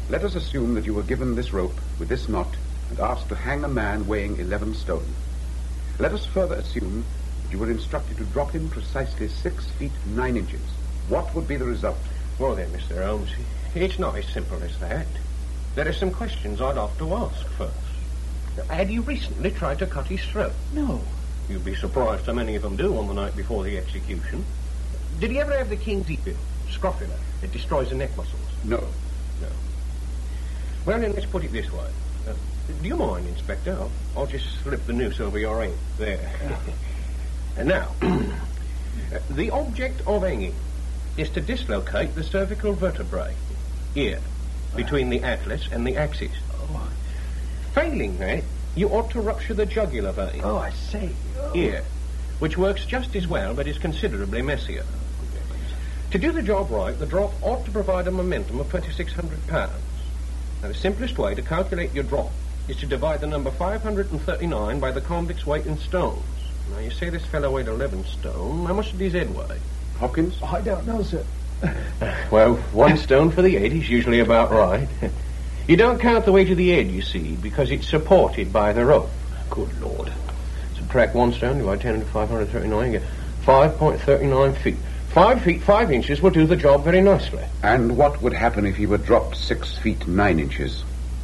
Let us assume that you were given this rope with this knot and asked to hang a man weighing eleven stone. Let us further assume that you were instructed to drop him precisely six feet nine inches. What would be the result? Well then, Mister Holmes, it's not as simple as that. There are some questions I'd have to ask first. Had he recently tried to cut his throat? No. You'd be surprised how many of them do on the night before the execution. Did he ever have the king's eel, scrofula? It destroys the neck muscles. No. No. Well, then, let's put it this way. Uh, do you mind, Inspector? I'll, I'll just slip the noose over your ankle. There. And now, the object of hanging is to dislocate the cervical vertebrae, here, between the atlas and the axis. Oh. Failing that, you ought to rupture the jugular vein. Oh, I see. Oh. Here, which works just as well, but is considerably messier. To do the job right, the drop ought to provide a momentum of twenty-six hundred pounds. Now, the simplest way to calculate your drop is to divide the number five hundred thirty-nine by the convict's weight in stones. Now, you say this fellow weighed eleven stone. How much did his head weigh? Hopkins? I don't know, sir. Well, one stone for the head is usually about right. You don't count the weight of the head, you see, because it's supported by the rope. Good Lord. Subtract one stone, divide ten into five hundred thirty-nine, you get five point three nine feet. Five feet, five inches will do the job very nicely. And what would happen if he were dropped six feet nine inches?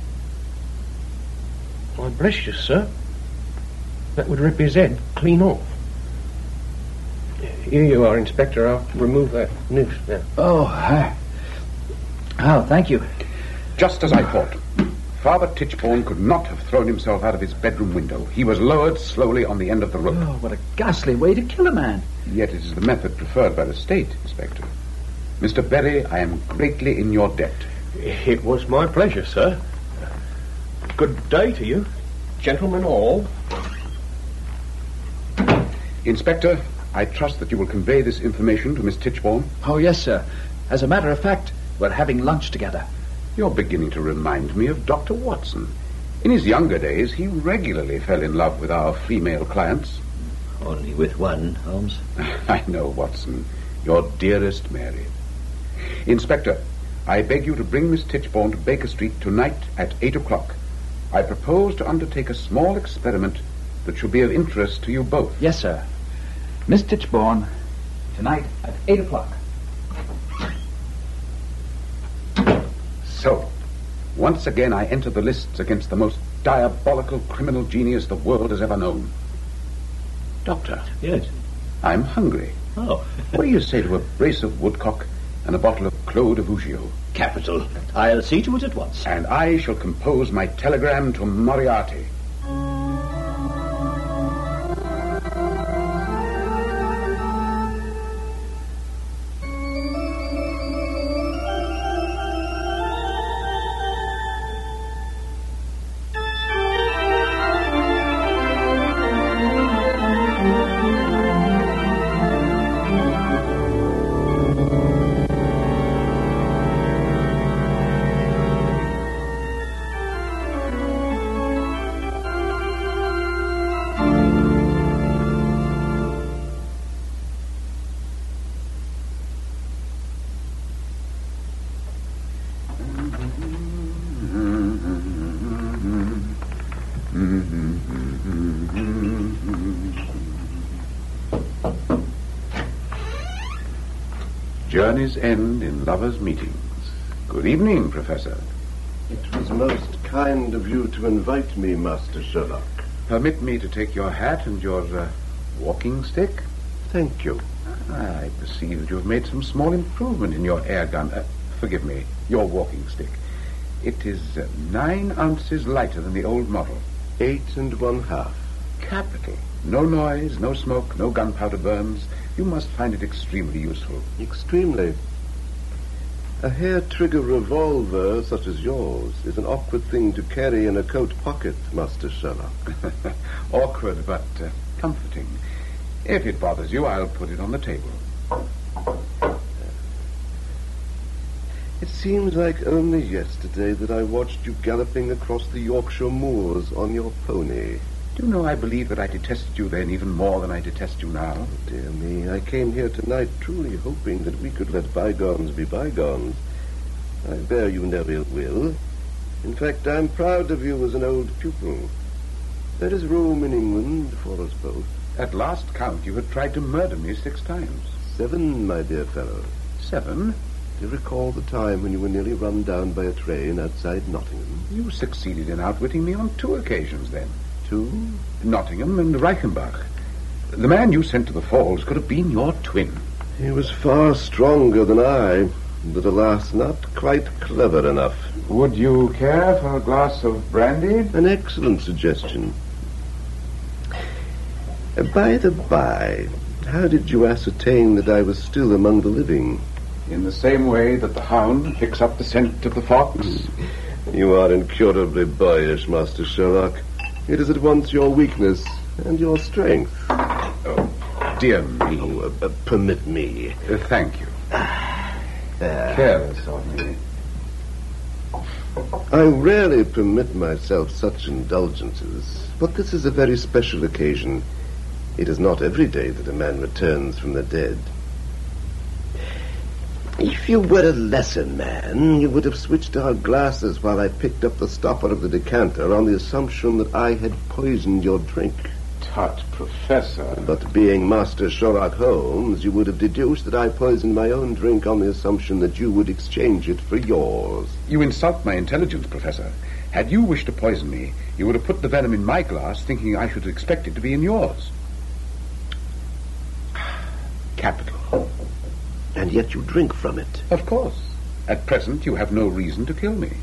Why, bless you, sir. That would rip his head clean off. Here you are, Inspector. I'll remove that noose now. Oh, hi. Oh, thank you. Just as I thought. Father Tichborne could not have thrown himself out of his bedroom window. He was lowered slowly on the end of the rope. Oh, what a ghastly way to kill a man. Yet it is the method preferred by the state, Inspector. Mister Berry, I am greatly in your debt. It was my pleasure, sir. Good day to you, gentlemen all. Inspector, I trust that you will convey this information to Miss Tichborne. Oh, yes, sir. As a matter of fact, we're having lunch together. You're beginning to remind me of Doctor Watson. In his younger days, he regularly fell in love with our female clients. Only with one, Holmes. I know, Watson. Your dearest Mary. Inspector, I beg you to bring Miss Tichborne to Baker Street tonight at eight o'clock. I propose to undertake a small experiment that should be of interest to you both. Yes, sir. Miss Tichborne, tonight at eight o'clock. So, once again I enter the lists against the most diabolical criminal genius the world has ever known. Doctor. Yes? I'm hungry. Oh. What do you say to a brace of woodcock and a bottle of Clos de Vougeot? Capital. I'll see to it at once. And I shall compose my telegram to Moriarty. Journeys end in lovers' meetings. Good evening, Professor. It was most kind of you to invite me, Master Sherlock. Permit me to take your hat and your uh, walking stick. Thank you. I perceive that you have made some small improvement in your air gun. Uh, forgive me, your walking stick. It is uh, nine ounces lighter than the old model. Eight and one half. Capital. No noise, no smoke, no gunpowder burns. You must find it extremely useful. Extremely. A hair-trigger revolver such as yours is an awkward thing to carry in a coat pocket, Master Sherlock. Awkward, but uh, comforting. If it bothers you, I'll put it on the table. It seems like only yesterday that I watched you galloping across the Yorkshire moors on your pony. Do you know, I believe that I detested you then even more than I detest you now. Oh, dear me, I came here tonight truly hoping that we could let bygones be bygones. I bear you no ill will. In fact, I'm proud of you as an old pupil. There is room in England for us both. At last count, you had tried to murder me six times. Seven, my dear fellow. Seven? Do you recall the time when you were nearly run down by a train outside Nottingham? You succeeded in outwitting me on two occasions, then. Two? Nottingham and Reichenbach. The man you sent to the falls could have been your twin. He was far stronger than I, but alas, not quite clever enough. Would you care for a glass of brandy? An excellent suggestion. Uh, by the by, how did you ascertain that I was still among the living? In the same way that the hound picks up the scent of the fox. You are incurably boyish, Master Sherlock. It is at once your weakness and your strength. Oh, dear me. Oh, uh, uh, permit me. Uh, thank you. Uh, Careless of me. I rarely permit myself such indulgences, but this is a very special occasion. It is not every day that a man returns from the dead. If you were a lesser man, you would have switched our glasses while I picked up the stopper of the decanter on the assumption that I had poisoned your drink. Tut, Professor. But being Master Sherlock Holmes, you would have deduced that I poisoned my own drink on the assumption that you would exchange it for yours. You insult my intelligence, Professor. Had you wished to poison me, you would have put the venom in my glass, thinking I should expect it to be in yours. Capital. And yet you drink from it. Of course. At present, you have no reason to kill me.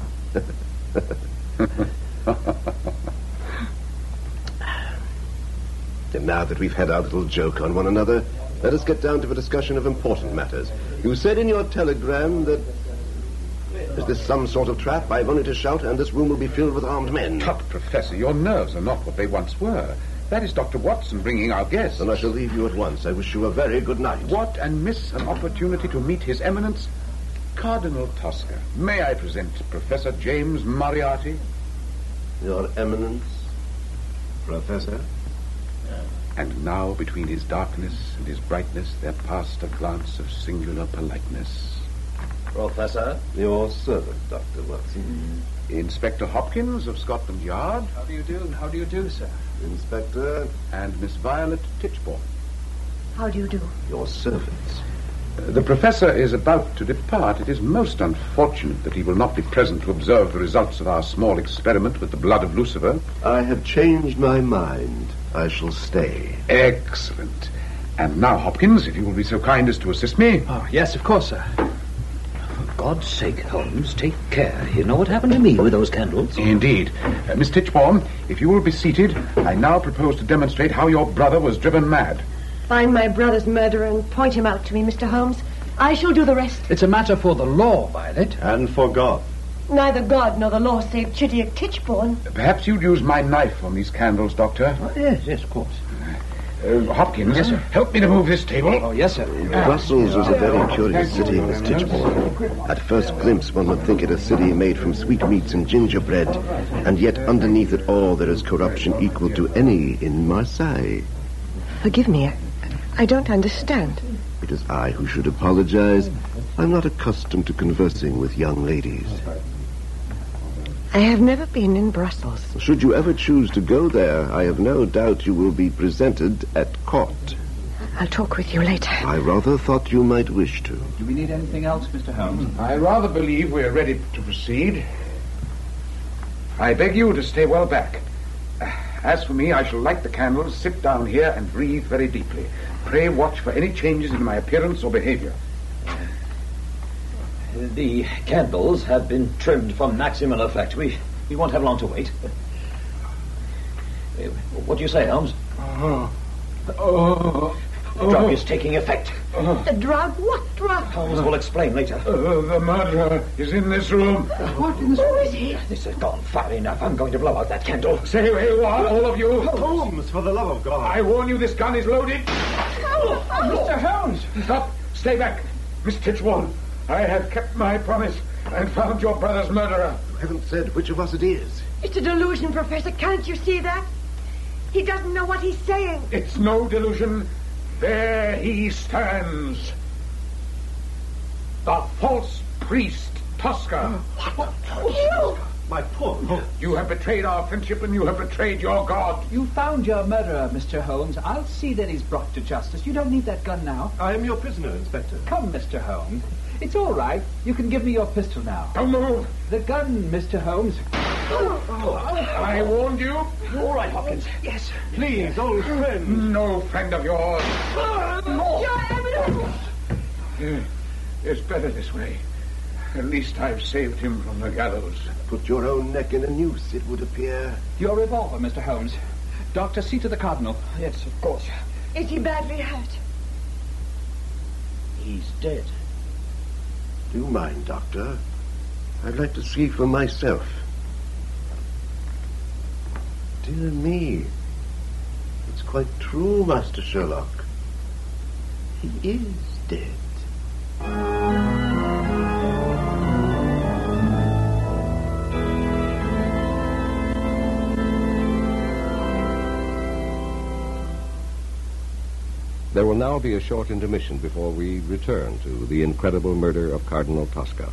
And now that we've had our little joke on one another, let us get down to a discussion of important matters. You said in your telegram that... Is this some sort of trap? I've only to shout and this room will be filled with armed men. Tut, Professor, your nerves are not what they once were. That is Doctor Watson bringing our guests. Then I shall leave you at once. I wish you a very good night. What, and miss an opportunity to meet His Eminence, Cardinal Tosca. May I present Professor James Moriarty? Your Eminence, Professor. And now, between his darkness and his brightness, there passed a glance of singular politeness. Professor? Your servant, Doctor Watson. Inspector Hopkins of Scotland Yard. How do you do? How do you do, sir? Inspector. And Miss Violet Tichborne. How do you do? Your servants. Uh, the Professor is about to depart. It is most unfortunate that he will not be present to observe the results of our small experiment with the blood of Lucifer. I have changed my mind. I shall stay. Excellent. And now, Hopkins, if you will be so kind as to assist me. Oh, yes, of course, sir. For God's sake, Holmes, take care. You know what happened to me with those candles? Indeed. Uh, Miss Tichborne, if you will be seated, I now propose to demonstrate how your brother was driven mad. Find my brother's murderer and point him out to me, Mister Holmes. I shall do the rest. It's a matter for the law, Violet. And for God. Neither God nor the law saved Chitty Tichborne. Perhaps you'd use my knife on these candles, Doctor. Oh, yes, yes, of course. Uh, Hopkins, yes, sir. Help me to move this table. Oh, yes, sir. Brussels was a very curious city, Miss Tichborne. At first glimpse, one would think it a city made from sweetmeats and gingerbread, and yet underneath it all there is corruption equal to any in Marseille. Forgive me, I, I don't understand. It is I who should apologize. I'm not accustomed to conversing with young ladies. I have never been in Brussels. Should you ever choose to go there, I have no doubt you will be presented at court. I'll talk with you later. I rather thought you might wish to. Do we need anything else, Mister Holmes? I rather believe we are ready to proceed. I beg you to stay well back. As for me, I shall light the candles, sit down here, and breathe very deeply. Pray watch for any changes in my appearance or behavior. The candles have been trimmed for maximum effect. We, we won't have long to wait. What do you say, Holmes? Oh. Oh. The drug is taking effect. The drug? What drug? Holmes will explain later. Uh, the murderer is in this room. What in this room is he? This has gone far enough. I'm going to blow out that candle. Say where you are, all of you. Holmes, for the love of God. I warn you, this gun is loaded. Oh, oh. Mister Holmes. Stop. Stay back. Miss Tichborne, I have kept my promise and found your brother's murderer. You haven't said which of us it is. It's a delusion, Professor. Can't you see that? He doesn't know what he's saying. It's no delusion. There he stands. The false priest Tosca! You! My poor... You have betrayed our friendship and you have betrayed your God. You found your murderer, Mister Holmes. I'll see that he's brought to justice. You don't need that gun now. I am your prisoner, Inspector. Come, Mister Holmes. It's all right. You can give me your pistol now. Don't move. The gun, Mister Holmes. Oh, oh, I warned you. You all right, Hopkins? Yes. Please, old friend. No friend of yours. No. Your evidence! Yeah, it's better this way. At least I've saved him from the gallows. Put your own neck in a noose, it would appear. Your revolver, Mister Holmes. Doctor, see to the Cardinal. Yes, of course. Is he badly hurt? He's dead. Do you mind, Doctor? I'd like to see for myself. Dear me. It's quite true, Master Sherlock. He is dead. There will now be a short intermission before we return to the incredible murder of Cardinal Tosca.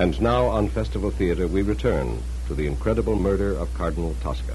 And now on Festival Theater we return to the incredible murder of Cardinal Tosca.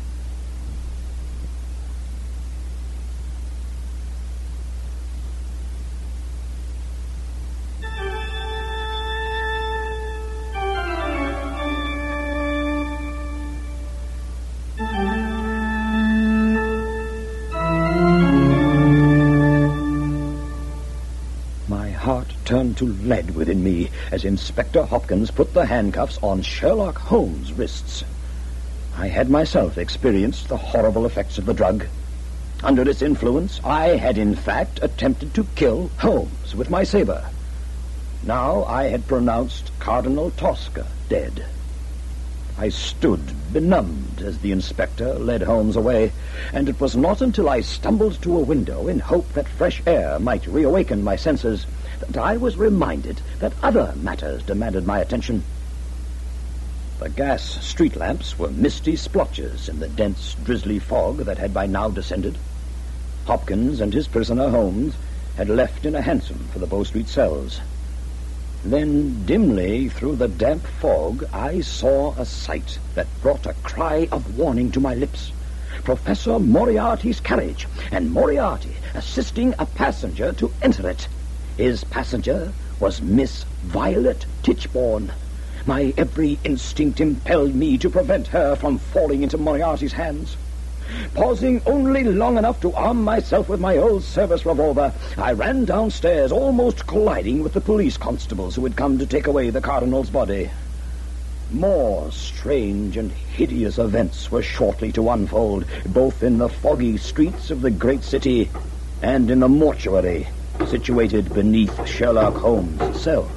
Turned to lead within me as Inspector Hopkins put the handcuffs on Sherlock Holmes' wrists. I had myself experienced the horrible effects of the drug. Under its influence, I had in fact attempted to kill Holmes with my saber. Now I had pronounced Cardinal Tosca dead. I stood benumbed as the inspector led Holmes away, and it was not until I stumbled to a window in hope that fresh air might reawaken my senses that I was reminded that other matters demanded my attention. The gas street lamps were misty splotches in the dense, drizzly fog that had by now descended. Hopkins and his prisoner Holmes had left in a hansom for the Bow Street cells. Then, dimly, through the damp fog, I saw a sight that brought a cry of warning to my lips. Professor Moriarty's carriage, and Moriarty assisting a passenger to enter it. His passenger was Miss Violet Tichborne. My every instinct impelled me to prevent her from falling into Moriarty's hands. Pausing only long enough to arm myself with my old service revolver, I ran downstairs, almost colliding with the police constables who had come to take away the Cardinal's body. More strange and hideous events were shortly to unfold, both in the foggy streets of the great city and in the mortuary situated beneath Sherlock Holmes' cell.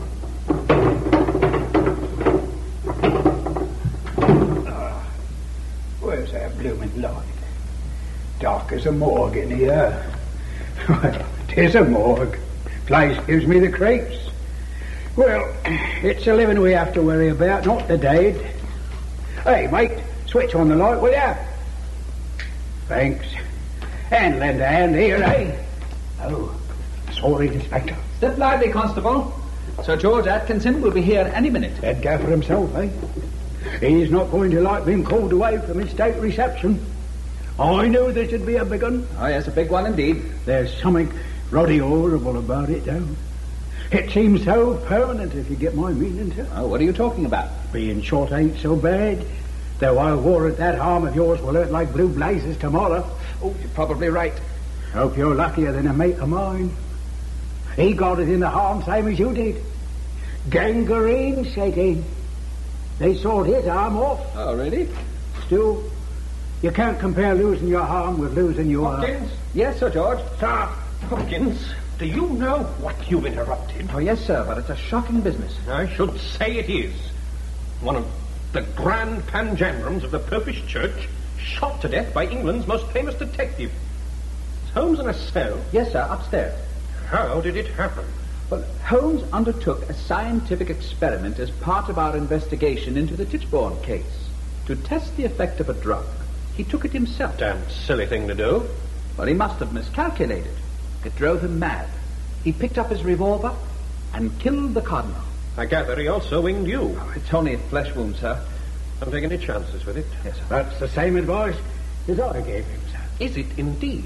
Oh, where's that blooming light? Dark as a morgue in here. Well, 'tis a morgue. Place gives me the creeps. Well, it's the living we have to worry about, not the dead. Hey, mate, switch on the light, will ya? Thanks. And lend a hand here, eh? Oh, sorry, Inspector. Step lively, Constable. Sir George Atkinson will be here any minute. Head gaffer himself, eh? He's not going to like being called away from his state reception. I knew this would be a big one. Oh, yes, a big one indeed. There's something ruddy horrible about it, though. It seems so permanent, if you get my meaning, sir. Oh, what are you talking about? Being shot ain't so bad. Though I warrant that arm of yours will hurt like blue blazes tomorrow. Oh, you're probably right. Hope you're luckier than a mate of mine. He got it in the arm same as you did. Gangrene set in. They sawed his arm off. Oh, really? Still, you can't compare losing your arm with losing your... Hopkins? Yes, Sir George? Sir, Hopkins, do you know what you've interrupted? Oh, yes, sir, but it's a shocking business. I should say it is. One of the grand panjandrums of the Popish Church, shot to death by England's most famous detective. Is Holmes in a cell? Yes, sir, upstairs. How did it happen? Well, Holmes undertook a scientific experiment as part of our investigation into the Tichborne case. To test the effect of a drug, he took it himself. Damn silly thing to do. Well, he must have miscalculated. It drove him mad. He picked up his revolver and killed the Cardinal. I gather he also winged you. Oh, it's only a flesh wound, sir. Don't take any chances with it. Yes, sir. That's the same advice as I gave him, sir. Is it indeed?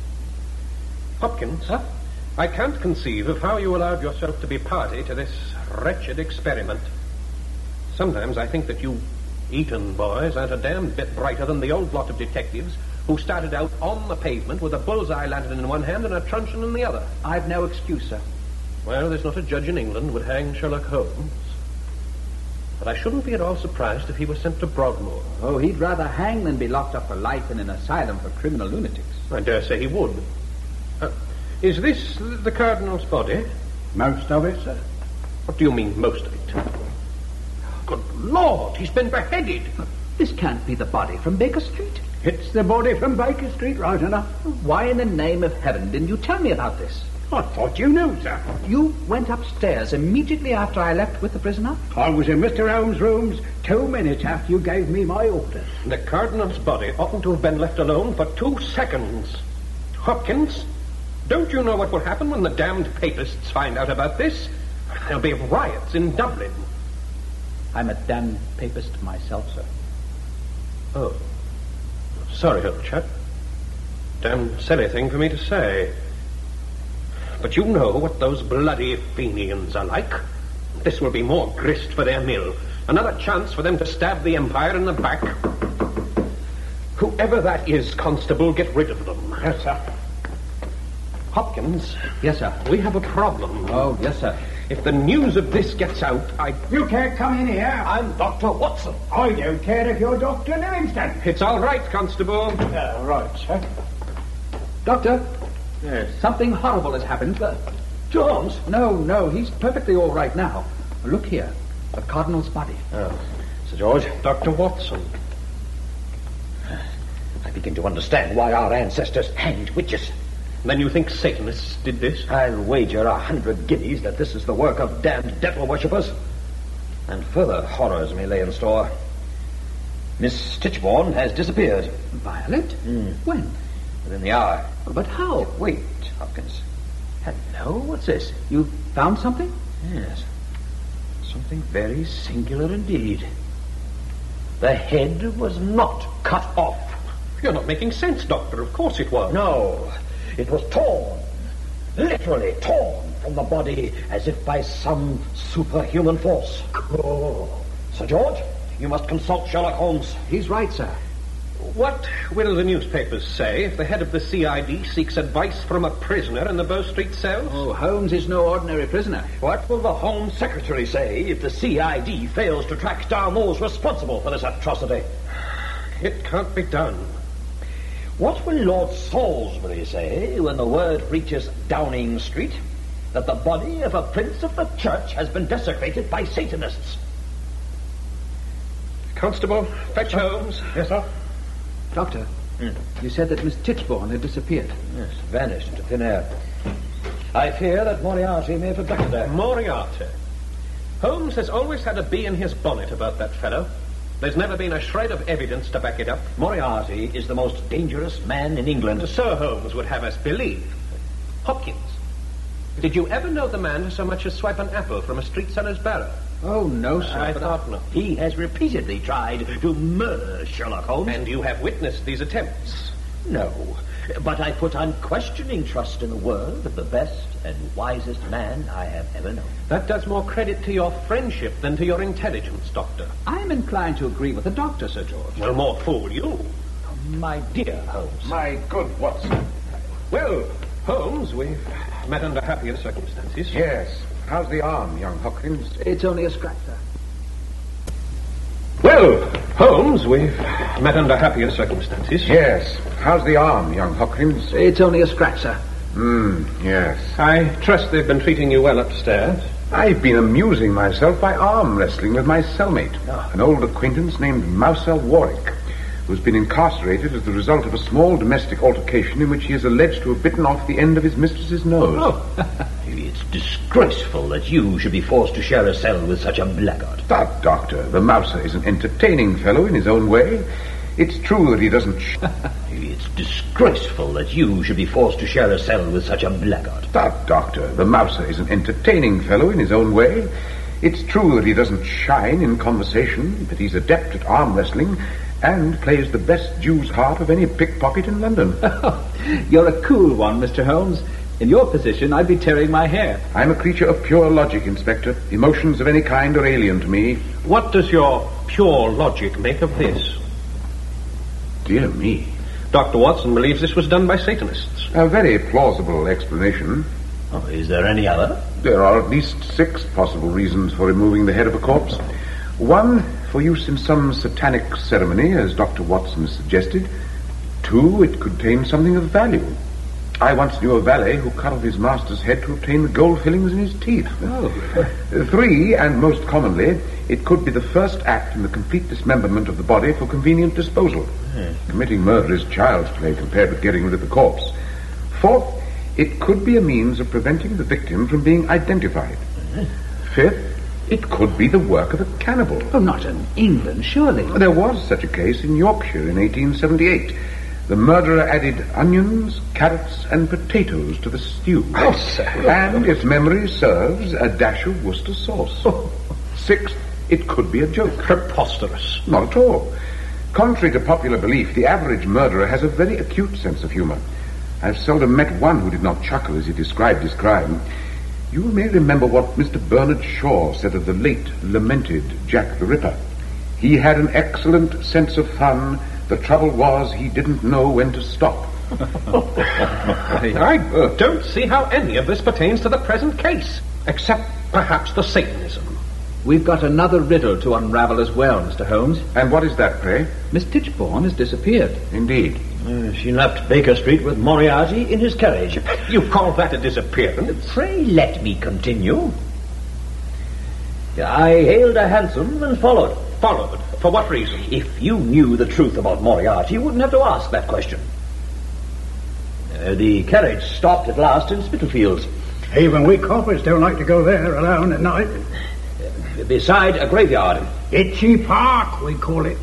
Hopkins, huh? I can't conceive of how you allowed yourself to be party to this wretched experiment. Sometimes I think that you Eton boys aren't a damn bit brighter than the old lot of detectives who started out on the pavement with a bullseye lantern in one hand and a truncheon in the other. I've no excuse, sir. Well, there's not a judge in England would hang Sherlock Holmes. But I shouldn't be at all surprised if he was sent to Broadmoor. Oh, he'd rather hang than be locked up for life in an asylum for criminal lunatics. I dare say he would. Uh, is this the Cardinal's body? Most of it, sir. What do you mean, most of it? Good Lord, he's been beheaded. This can't be the body from Baker Street. It's the body from Baker Street, right enough. Why in the name of heaven didn't you tell me about this? I thought you knew, sir. You went upstairs immediately after I left with the prisoner? I was in Mister Holmes' rooms two minutes after you gave me my orders. The Cardinal's body oughtn't to have been left alone for two seconds. Hopkins, don't you know what will happen when the damned papists find out about this? There'll be riots in Dublin. I'm a damned papist myself, sir. Oh. Sorry, old chap. Damn silly thing for me to say. But you know what those bloody Fenians are like. This will be more grist for their mill. Another chance for them to stab the Empire in the back. Whoever that is, Constable, get rid of them. Yes, sir. Hopkins. Yes, sir. We have a problem. Oh, yes, sir. If the news of this gets out, I... You can't come in here. I'm Doctor Watson. I don't care if you're Doctor Livingston. It's all right, Constable. Uh, right, sir. Doctor? Yes. Something horrible has happened. Uh, Jones? No, no, he's perfectly all right now. Look here. The Cardinal's body. Oh, Sir George. Doctor Watson. I begin to understand why our ancestors hanged witches. Then you think Satanists did this? I'll wager a hundred guineas that this is the work of damned devil worshippers. And further horrors may lay in store. Miss Tichborne has disappeared. Violet? Mm. When? Within the hour. But how? Wait, Hopkins. Hello, what's this? You found something? Yes. Something very singular indeed. The head was not cut off. You're not making sense, Doctor. Of course it was. No. It was torn. Literally torn from the body as if by some superhuman force. Oh. Sir George, you must consult Sherlock Holmes. He's right, sir. What will the newspapers say if the head of the C I D seeks advice from a prisoner in the Bow Street cells? Oh, Holmes is no ordinary prisoner. What will the Home Secretary say if the C I D fails to track down those responsible for this atrocity? It can't be done. What will Lord Salisbury say when the word reaches Downing Street that the body of a prince of the church has been desecrated by Satanists? Constable, fetch Holmes. Yes, sir. Doctor, mm. you said that Miss Tichborne had disappeared. Yes, vanished into thin air. I fear that Moriarty may have abducted her. Moriarty? Holmes has always had a bee in his bonnet about that fellow. There's never been a shred of evidence to back it up. Moriarty is the most dangerous man in England. Sir Holmes would have us believe. Hopkins, did you ever know the man who so much as swipe an apple from a street seller's barrow? Oh, no, sir. I thought not. He has repeatedly tried to murder Sherlock Holmes. And you have witnessed these attempts? No, but I put unquestioning trust in the word of the best and wisest man I have ever known. That does more credit to your friendship than to your intelligence, Doctor. I'm inclined to agree with the doctor, Sir George. Well, more fool you. My dear Holmes. My good Watson. Well, Holmes, we've met under happier circumstances. Yes. How's the arm, young Hopkins? It's only a scratch, sir. Well, Holmes, we've met under happier circumstances. Yes. How's the arm, young Hopkins? It's only a scratch, sir. Hmm, yes. I trust they've been treating you well upstairs. I've been amusing myself by arm wrestling with my cellmate, oh. an old acquaintance named Mouser Warwick, who's been incarcerated as the result of a small domestic altercation in which he is alleged to have bitten off the end of his mistress's nose. Oh. It's disgraceful that you should be forced to share a cell with such a blackguard. But, Doctor, the Mouser is an entertaining fellow in his own way. It's true that he doesn't... Sh- It's disgraceful that you should be forced to share a cell with such a blackguard. But, Doctor, the Mouser is an entertaining fellow in his own way. It's true that he doesn't shine in conversation, but he's adept at arm wrestling and plays the best Jew's harp of any pickpocket in London. You're a cool one, Mister Holmes. In your position, I'd be tearing my hair. I'm a creature of pure logic, Inspector. Emotions of any kind are alien to me. What does your pure logic make of this? Dear me. Doctor Watson believes this was done by Satanists. A very plausible explanation. Oh, is there any other? There are at least six possible reasons for removing the head of a corpse. One, for use in some satanic ceremony, as Doctor Watson suggested. Two, it contains something of value. I once knew a valet who cut off his master's head to obtain the gold fillings in his teeth. Oh. Three, and most commonly, it could be the first act in the complete dismemberment of the body for convenient disposal. Hmm. Committing murder is child's play compared with getting rid of the corpse. Fourth, it could be a means of preventing the victim from being identified. Hmm. Fifth, it could be the work of a cannibal. Oh, not in England, surely. There was such a case in Yorkshire in eighteen seventy-eight. The murderer added onions, carrots, and potatoes to the stew. Oh, sir. And, if memory serves, a dash of Worcester sauce. Sixth, It could be a joke. Preposterous. Not at all. Contrary to popular belief, the average murderer has a very acute sense of humor. I've seldom met one who did not chuckle as he described his crime. You may remember what Mister Bernard Shaw said of the late, lamented Jack the Ripper. He had an excellent sense of fun. The trouble was he didn't know when to stop. I don't see how any of this pertains to the present case, except perhaps the Satanism. We've got another riddle to unravel as well, Mister Holmes. And what is that, pray? Miss Tichborne has disappeared. Indeed. Uh, she left Baker Street with Moriarty in his carriage. You call that a disappearance? Pray let me continue. I hailed a hansom and followed. Followed? For what reason? If you knew the truth about Moriarty, you wouldn't have to ask that question. Uh, the carriage stopped at last in Spitalfields. Even we coppers don't like to go there alone at night. Uh, beside a graveyard. Itchy Park, we call it.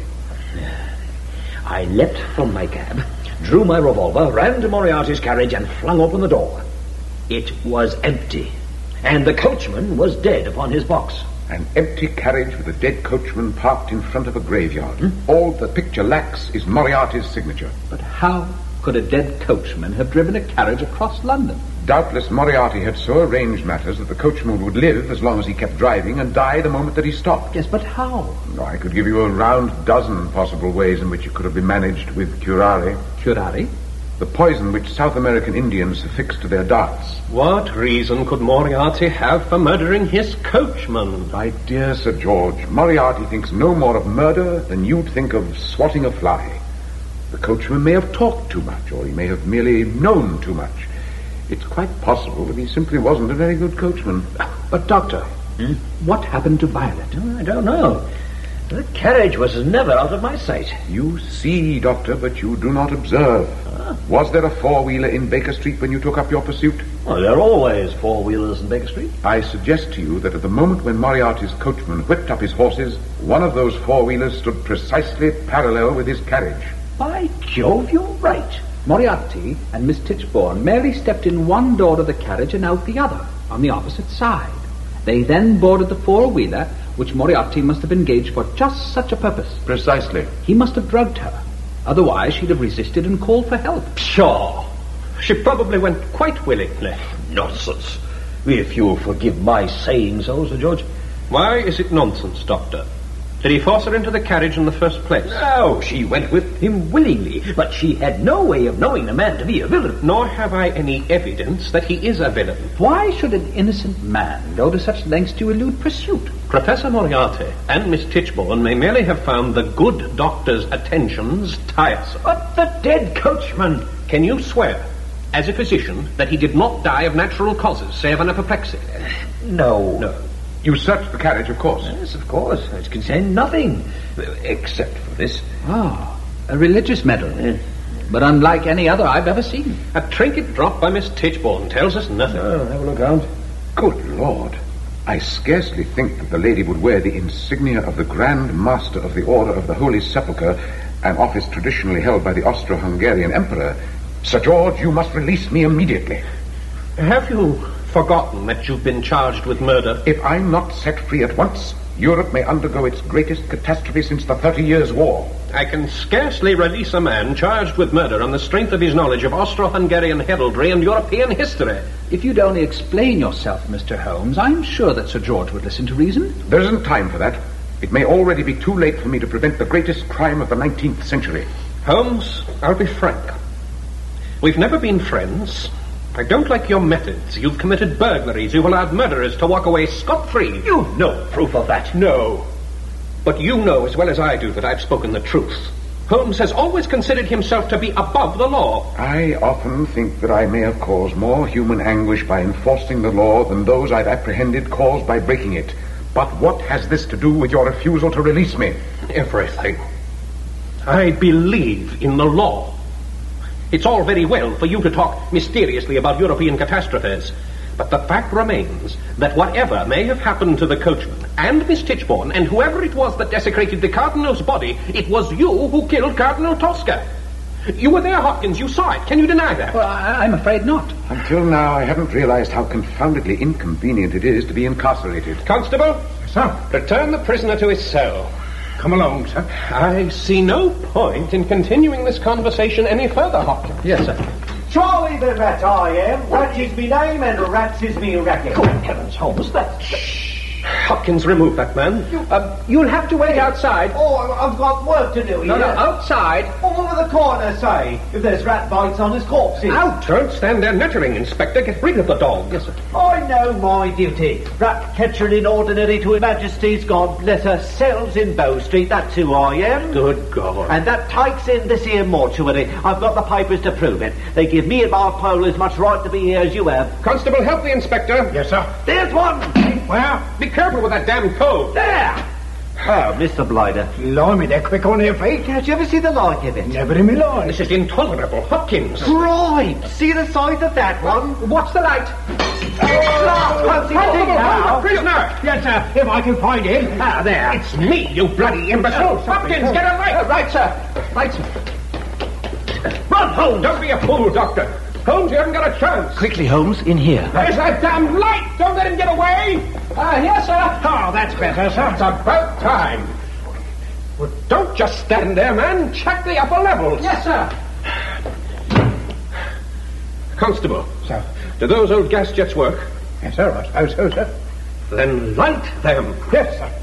I leapt from my cab, drew my revolver, ran to Moriarty's carriage and flung open the door. It was empty, and the coachman was dead upon his box. An empty carriage with a dead coachman parked in front of a graveyard. Hmm? All the picture lacks is Moriarty's signature. But how could a dead coachman have driven a carriage across London? Doubtless Moriarty had so arranged matters that the coachman would live as long as he kept driving and die the moment that he stopped. Yes, but how? No, I could give you a round dozen possible ways in which it could have been managed with curare. Curare? The poison which South American Indians affix to their darts. What reason could Moriarty have for murdering his coachman? My dear Sir George, Moriarty thinks no more of murder than you'd think of swatting a fly. The coachman may have talked too much, or he may have merely known too much. It's quite possible that he simply wasn't a very good coachman. But, Doctor, hmm? what happened to Violet? I don't know. The carriage was never out of my sight. You see, Doctor, but you do not observe. Ah. Was there a four-wheeler in Baker Street when you took up your pursuit? Well, there are always four-wheelers in Baker Street. I suggest to you that at the moment when Moriarty's coachman whipped up his horses, one of those four-wheelers stood precisely parallel with his carriage. By Jove, you're right. Moriarty and Miss Tichborne merely stepped in one door of the carriage and out the other, on the opposite side. They then boarded the four-wheeler, which Moriarty must have engaged for just such a purpose. Precisely. He must have drugged her. Otherwise, she'd have resisted and called for help. Pshaw! She probably went quite willingly. Nonsense. If you'll forgive my saying so, Sir George. Why is it nonsense, Doctor? Did he force her into the carriage in the first place? No, she went with him willingly, but she had no way of knowing the man to be a villain. Nor have I any evidence that he is a villain. Why should an innocent man go to such lengths to elude pursuit? Professor Moriarty and Miss Tichborne may merely have found the good doctor's attentions tiresome. But the dead coachman! Can you swear, as a physician, that he did not die of natural causes, save an apoplexy? No. No. You searched the carriage, of course. Yes, of course. It contained nothing, except for this. Ah, a religious medal. Mm. But unlike any other I've ever seen. A trinket dropped by Miss Tichborne tells us nothing. Oh, have a look round. Good Lord. I scarcely think that the lady would wear the insignia of the Grand Master of the Order of the Holy Sepulchre, an office traditionally held by the Austro-Hungarian Emperor. Sir George, you must release me immediately. Have you forgotten that you've been charged with murder? If I'm not set free at once, Europe may undergo its greatest catastrophe since the Thirty Years' War. I can scarcely release a man charged with murder on the strength of his knowledge of Austro-Hungarian heraldry and European history. If you'd only explain yourself, Mister Holmes, I'm sure that Sir George would listen to reason. There isn't time for that. It may already be too late for me to prevent the greatest crime of the nineteenth century. Holmes, I'll be frank. We've never been friends. I don't like your methods. You've committed burglaries. You've allowed murderers to walk away scot-free. You've no proof of that. No. But you know as well as I do that I've spoken the truth. Holmes has always considered himself to be above the law. I often think that I may have caused more human anguish by enforcing the law than those I've apprehended caused by breaking it. But what has this to do with your refusal to release me? Everything. I believe in the law. It's all very well for you to talk mysteriously about European catastrophes, but the fact remains that whatever may have happened to the coachman and Miss Tichborne and whoever it was that desecrated the Cardinal's body, it was you who killed Cardinal Tosca. You were there, Hopkins. You saw it. Can you deny that? Well, I, I'm afraid not. Until now, I haven't realized how confoundedly inconvenient it is to be incarcerated. Constable, Sir? Return the prisoner to his cell. Come along, sir. I see no point in continuing this conversation any further, Hopkins. Yes, sir. Charlie the Rat I am. Rat is me name and Rats is me racket. Good heavens, Holmes, that... Hopkins, remove that man. You, uh, you'll have to wait outside. Oh, I've got work to do here. No, no, outside. What will the coroner say if there's rat bites on his corpses? Out! Don't stand there nattering, Inspector. Get rid of the dog. Yes, sir. I know my duty. Rat catcher in ordinary to Her Majesty's, God bless her, cells in Bow Street. That's who I am. Good God. And that takes in this here mortuary. I've got the papers to prove it. They give me and my pole as much right to be here as you have. Constable, help the Inspector. Yes, sir. There's one. Where? Be careful with that damn code. There. Oh, Mister Blighter. Blimey, they're quick on their feet. Did you ever see the like of it? Never in my life. This is intolerable. Hopkins. Right. See the size of that one? What's the light? Oh, now. Prisoner. Yes, sir. If I can find him. Ah, there. It's me, you bloody imbecile. Hopkins, get a light. Right, sir. Right, sir. Run, Holmes. Don't be a fool, Doctor. Holmes, you haven't got a chance. Quickly, Holmes, in here. Where's that damn light? Don't let him get away. Ah, uh, here, sir. Oh, that's better, sir. It's about time. Well, don't just stand there, man. Check the upper levels. Yes, sir. Constable. Sir. Do those old gas jets work? Yes, sir. I suppose so, sir. Then light them. Yes, sir.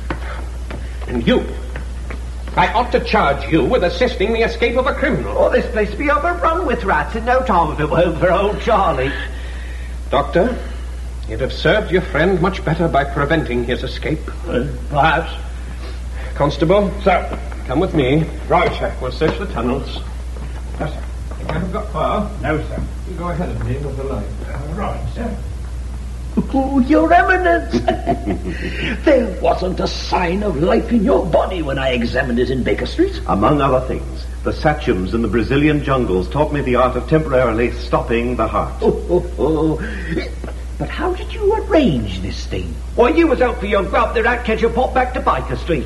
And you. I ought to charge you with assisting the escape of a criminal. Oh, this place will be overrun with rats in no time if it weren't for old Charlie. Doctor, you'd have served your friend much better by preventing his escape. Uh, perhaps. Constable. Sir. Come with me. Right, sir. We'll search the tunnels. Yes, sir. You haven't got far. No, sir. You go ahead of me with the light. Uh, right, sir. Oh, Your Eminence! There wasn't a sign of life in your body when I examined it in Baker Street. Among other things, the sachems in the Brazilian jungles taught me the art of temporarily stopping the heart. Oh, oh, oh. But how did you arrange this thing? Why, you was out for your grub, the rat catcher popped back to Baker Street.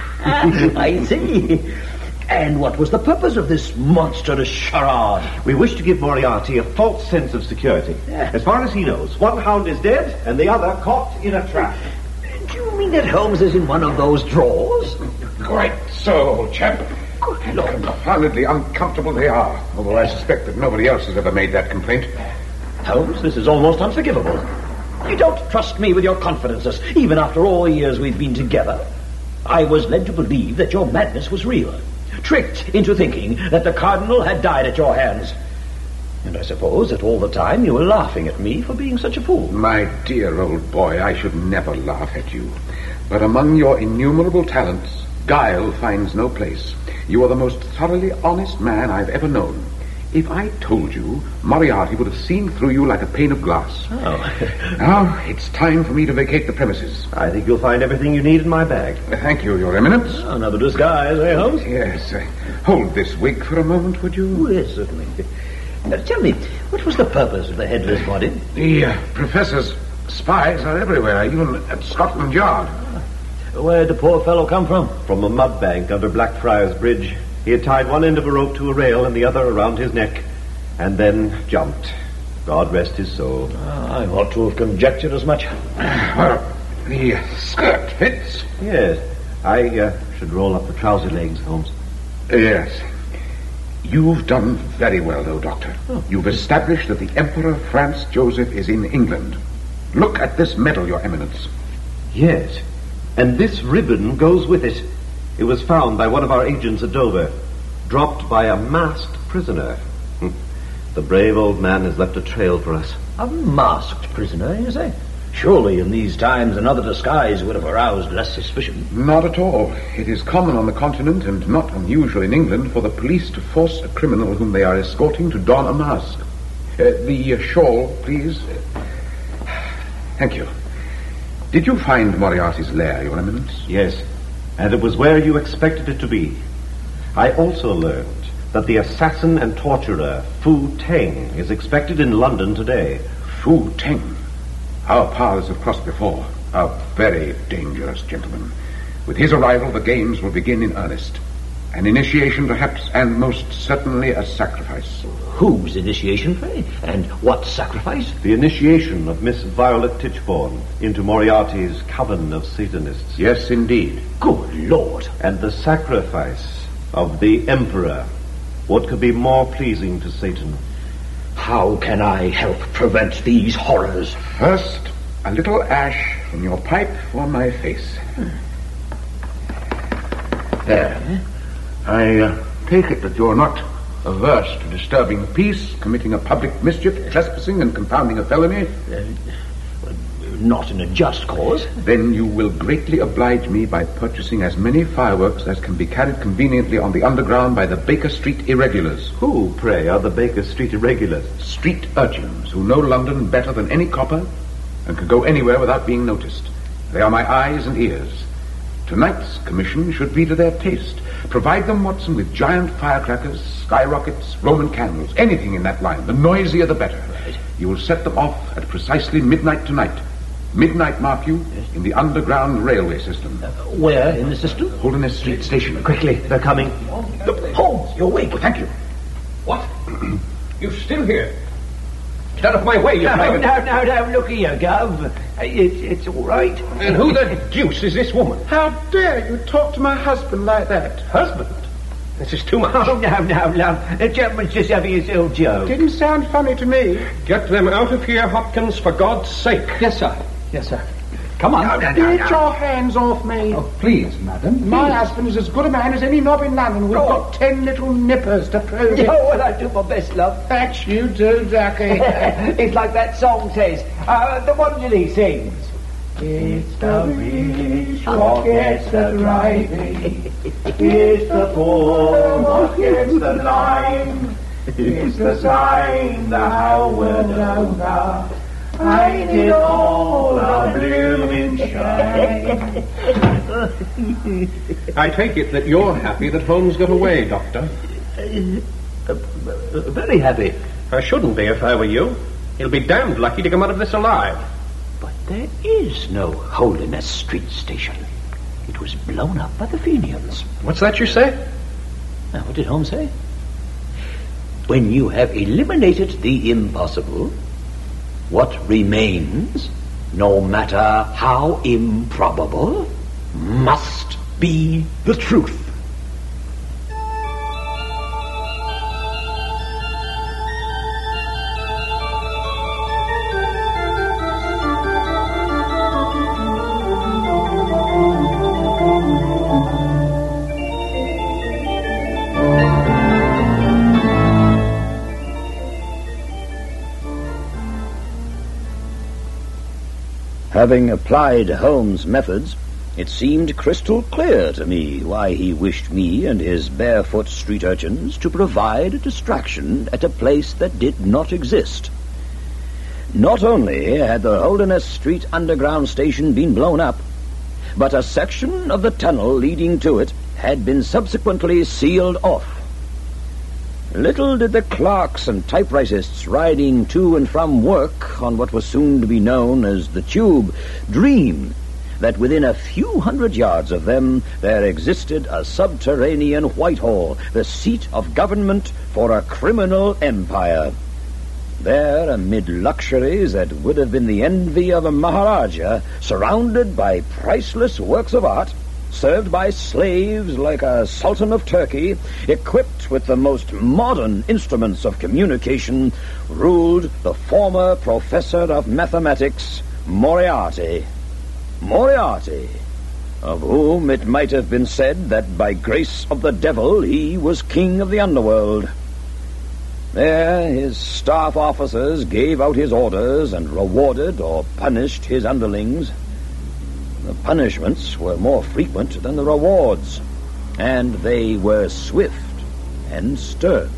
I see. And what was the purpose of this monstrous charade? We wish to give Moriarty a false sense of security. Yeah. As far as he knows, one hound is dead and the other caught in a trap. Do you mean that Holmes is in one of those drawers? Quite so, old chap. Good Lord. Confoundedly uncomfortable they are, although I suspect that nobody else has ever made that complaint. Holmes, this is almost unforgivable. You don't trust me with your confidences, even after all the years we've been together. I was led to believe that your madness was real. Tricked into thinking that the Cardinal had died at your hands. And I suppose that all the time you were laughing at me for being such a fool. My dear old boy, I should never laugh at you. But among your innumerable talents, guile finds no place. You are the most thoroughly honest man I've ever known. If I told you, Moriarty would have seen through you like a pane of glass. Oh. Now, it's time for me to vacate the premises. I think you'll find everything you need in my bag. Uh, thank you, Your Eminence. Oh, another disguise, eh, Holmes? Yes. Uh, hold this wig for a moment, would you? Oh, yes, certainly. Now, tell me, what was the purpose of the headless body? The uh, Professor's spies are everywhere, even at Scotland Yard. Where'd the poor fellow come from? From a mud bank under Blackfriars Bridge. He had tied one end of a rope to a rail and the other around his neck, and then jumped. God rest his soul. Oh, I ought to have conjectured as much. Well, the skirt fits. Yes. I uh, should roll up the trouser legs, Holmes. Uh, yes. You've done very well, though, Doctor. Oh. You've established that the Emperor Franz Joseph is in England. Look at this medal, Your Eminence. Yes. And this ribbon goes with it. It was found by one of our agents at Dover, dropped by a masked prisoner. The brave old man has left a trail for us. A masked prisoner, you say? Surely in these times another disguise would have aroused less suspicion. Not at all. It is common on the continent and not unusual in England for the police to force a criminal whom they are escorting to don a mask. Uh, the uh, shawl, please. Thank you. Did you find Moriarty's lair, Your Eminence? Yes, and it was where you expected it to be. I also learned that the assassin and torturer, Fu Teng, is expected in London today. Fu Teng? Our paths have crossed before. A very dangerous gentleman. With his arrival, the games will begin in earnest. An initiation, perhaps, and most certainly a sacrifice. Whose initiation, pray? And what sacrifice? The initiation of Miss Violet Tichborne into Moriarty's coven of Satanists. Yes, indeed. Good Lord. And the sacrifice of the Emperor. What could be more pleasing to Satan? How can I help prevent these horrors? First, a little ash from your pipe for my face. There. I uh, take it that you're not averse to disturbing peace, committing a public mischief, trespassing, and compounding a felony? Uh, not in a just cause. Then you will greatly oblige me by purchasing as many fireworks as can be carried conveniently on the underground by the Baker Street Irregulars. Who, pray, are the Baker Street Irregulars? Street urchins who know London better than any copper and can go anywhere without being noticed. They are my eyes and ears. Tonight's commission should be to their taste. Provide them, Watson, with giant firecrackers, skyrockets, Roman candles, anything in that line. The noisier the better. Right. You will set them off at precisely midnight tonight. Midnight, mark you, yes. In the underground railway system. Uh, where in the system? Holderness Street Station. Quickly, they're coming. Holmes, you're awake. Oh, thank you. What? You're still here? Get out of my way, you No, private. no, no, no, look here, Gov. It's, it's all right. And who the deuce is this woman? How dare you talk to my husband like that? Husband? This is too much. Oh, no, no, love. The gentleman's just having his little joke. Didn't sound funny to me. Get them out of here, Hopkins, for God's sake. Yes, sir. Yes, sir. Come on. No, no, no, Get no. your hands off me. Oh, please, madam. Please. My husband is as good a man as any knob in London. We've oh. got ten little nippers to prove it. Oh, well, I do my best, love. That you do, Ducky. It's like that song says. Uh, the one Lily sings. It's the rich what gets the driving. It's the poor what gets the line. It's the sign the whole world over. Ain't it all a blooming shame? I take it that you're happy that Holmes got away, Doctor. Uh, uh, very happy. I shouldn't be if I were you. He'll be damned lucky to come out of this alive. But there is no Holderness Street Station. It was blown up by the Fenians. What's that you say? Now, what did Holmes say? When you have eliminated the impossible, what remains, no matter how improbable, must be the truth. Having applied Holmes' methods, it seemed crystal clear to me why he wished me and his barefoot street urchins to provide a distraction at a place that did not exist. Not only had the Holderness Street underground station been blown up, but a section of the tunnel leading to it had been subsequently sealed off. Little did the clerks and typewriterists riding to and from work on what was soon to be known as the Tube dream that within a few hundred yards of them there existed a subterranean Whitehall, the seat of government for a criminal empire. There, amid luxuries that would have been the envy of a Maharaja, surrounded by priceless works of art, served by slaves like a Sultan of Turkey, equipped with the most modern instruments of communication, ruled the former professor of mathematics, Moriarty. Moriarty, of whom it might have been said that by grace of the devil he was king of the underworld. There his staff officers gave out his orders and rewarded or punished his underlings. The punishments were more frequent than the rewards, and they were swift and stern.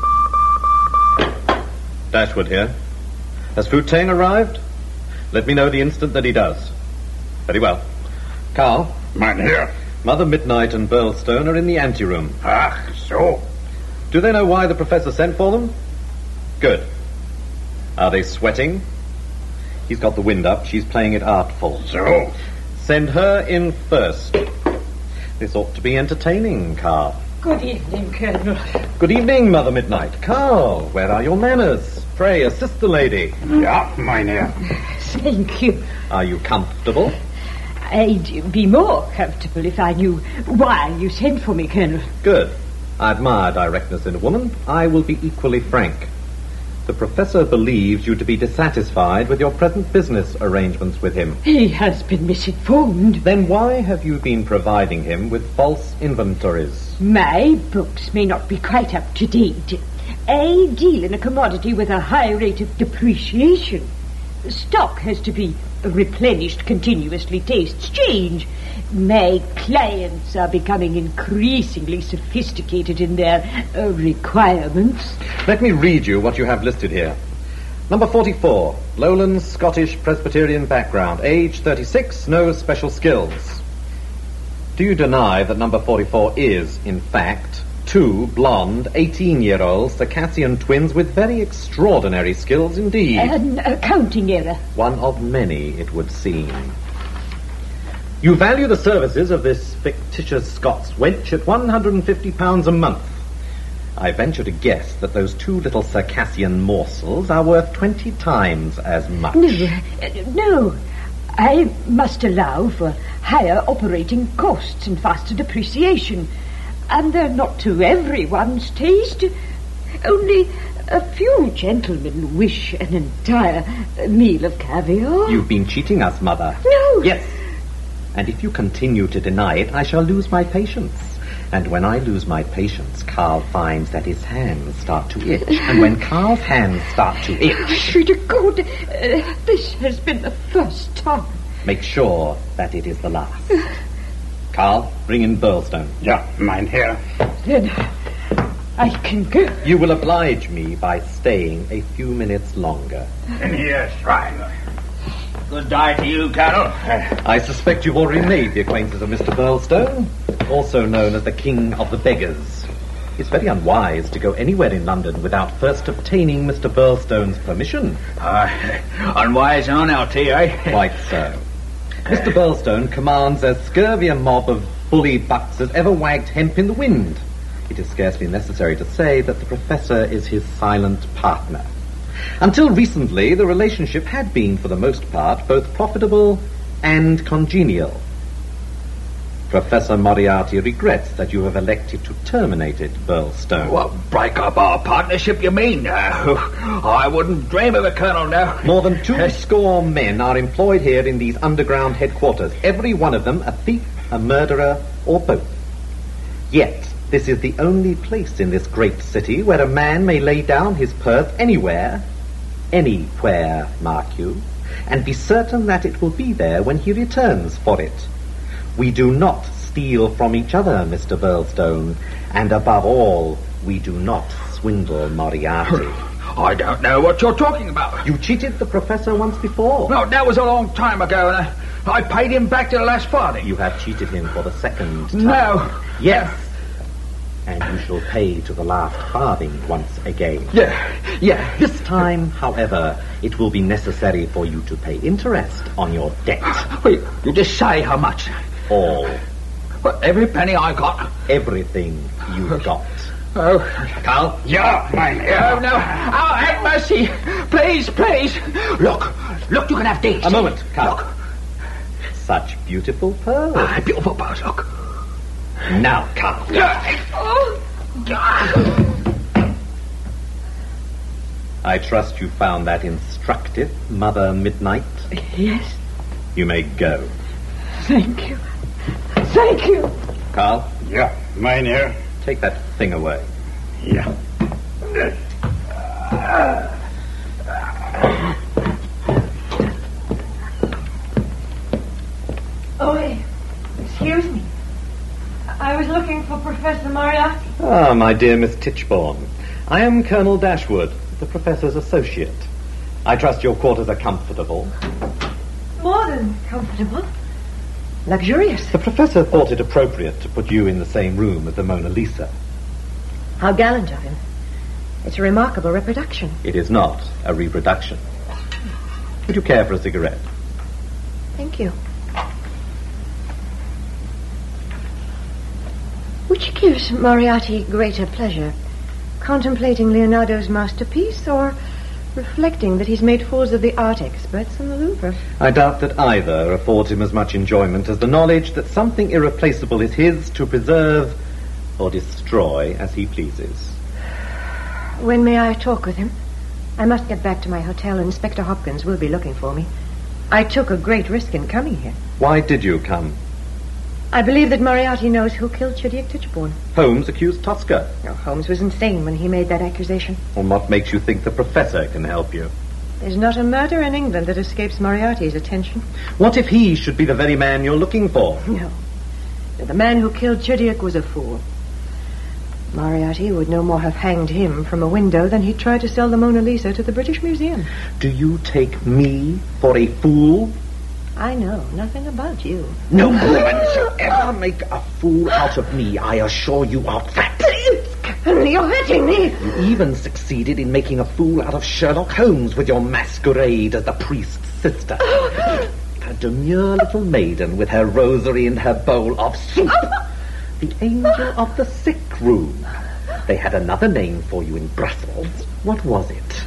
Dashwood here. Has Fu Teng arrived? Let me know the instant that he does. Very well. Carl? Mine here. Mother Midnight and Burlstone are in the anteroom. Ah, so? Do they know why the professor sent for them? Good. Are they sweating? He's got the wind up. She's playing it artful. So? Send her in first. This ought to be entertaining, Carl. Good evening, Colonel. Good evening, Mother Midnight. Carl, where are your manners? Pray, assist the lady. Yeah, mynheer. Thank you. Are you comfortable? I'd be more comfortable if I knew why you sent for me, Colonel. Good. I admire directness in a woman. I will be equally frank. The Professor believes you to be dissatisfied with your present business arrangements with him. He has been misinformed. Then why have you been providing him with false inventories? My books may not be quite up to date. I deal in a commodity with a high rate of depreciation. Stock has to be replenished continuously. Tastes change. My clients are becoming increasingly sophisticated in their uh, requirements. Let me read you what you have listed here. Number forty-four, Lowland Scottish Presbyterian background, age thirty-six, no special skills. Do you deny that number forty-four is, in fact, two blonde, eighteen-year-old Circassian twins with very extraordinary skills indeed? An accounting error. One of many, it would seem. You value the services of this fictitious Scots wench at one hundred fifty pounds a month. I venture to guess that those two little Circassian morsels are worth twenty times as much. No, uh, no. I must allow for higher operating costs and faster depreciation. And they're not to everyone's taste. Only a few gentlemen wish an entire meal of caviar. You've been cheating us, Mother. No. Yes. And if you continue to deny it, I shall lose my patience. And when I lose my patience, Carl finds that his hands start to itch. And when Carl's hands start to itch... I swear to God, uh, this has been the first time. Make sure that it is the last. Carl, bring in Burlstone. Yeah, mynheer. Then I can go. You will oblige me by staying a few minutes longer. In here, Shrine. Good day to you, Colonel. I suspect you've already made the acquaintance of Mister Burlstone, also known as the King of the Beggars. It's very unwise to go anywhere in London without first obtaining Mister Burlstone's permission. Uh, unwise and unhealthy, eh? Quite so. Mister Burlstone commands as scurvy a mob of bully bucks as ever wagged hemp in the wind. It is scarcely necessary to say that the Professor is his silent partner. Until recently, the relationship had been, for the most part, both profitable and congenial. Professor Moriarty regrets that you have elected to terminate it, Burlstone. Well, break up our partnership, you mean? Uh, I wouldn't dream of it, Colonel, no. More than two score men are employed here in these underground headquarters, every one of them a thief, a murderer, or both. Yet, this is the only place in this great city where a man may lay down his purse anywhere, anywhere, mark you, and be certain that it will be there when he returns for it. We do not steal from each other, Mister Burlstone, and above all, we do not swindle Moriarty. I don't know what you're talking about. You cheated the Professor once before. No, that was a long time ago, and I, I paid him back to the last farthing. You have cheated him for the second time. No. Yes. And you shall pay to the last farthing once again. Yeah, yeah. This time, however, it will be necessary for you to pay interest on your debt. Wait, you just say how much? All. Well, every penny I got. Everything you got. Oh. Carl? Yeah, mynheer. Oh, no. Oh, have mercy. Please, please. Look, look, you can have these. A moment, Carl. Look. Such beautiful pearls. Ah, beautiful pearls, look. Now, Carl. I trust you found that instructive, Mother Midnight? Yes. You may go. Thank you. Thank you. Carl? Yeah, mynheer. Take that thing away. Yeah. Oh, excuse me. I was looking for Professor Moriarty. Ah, my dear Miss Tichborne. I am Colonel Dashwood, the Professor's associate. I trust your quarters are comfortable. More than comfortable. Luxurious. The Professor thought it appropriate to put you in the same room as the Mona Lisa. How gallant of him. It's a remarkable reproduction. It is not a reproduction. Would you care for a cigarette? Thank you. Which gives Moriarty greater pleasure? Contemplating Leonardo's masterpiece, or reflecting that he's made fools of the art experts in the Louvre? I doubt that either affords him as much enjoyment as the knowledge that something irreplaceable is his to preserve or destroy as he pleases. When may I talk with him? I must get back to my hotel. Inspector Hopkins will be looking for me. I took a great risk in coming here. Why did you come? I believe that Moriarty knows who killed Chidiock Tichborne. Holmes accused Tosca. No, Holmes was insane when he made that accusation. Well, what makes you think the professor can help you? There's not a murder in England that escapes Moriarty's attention. What if he should be the very man you're looking for? No. The man who killed Chidiock was a fool. Moriarty would no more have hanged him from a window than he'd try to sell the Mona Lisa to the British Museum. Do you take me for a fool? I know nothing about you. No woman shall ever make a fool out of me, I assure you of that. Please, you're hurting me. You even succeeded in making a fool out of Sherlock Holmes with your masquerade as the priest's sister. A demure little maiden with her rosary and her bowl of soup. The angel of the sick room. They had another name for you in Brussels. What was it?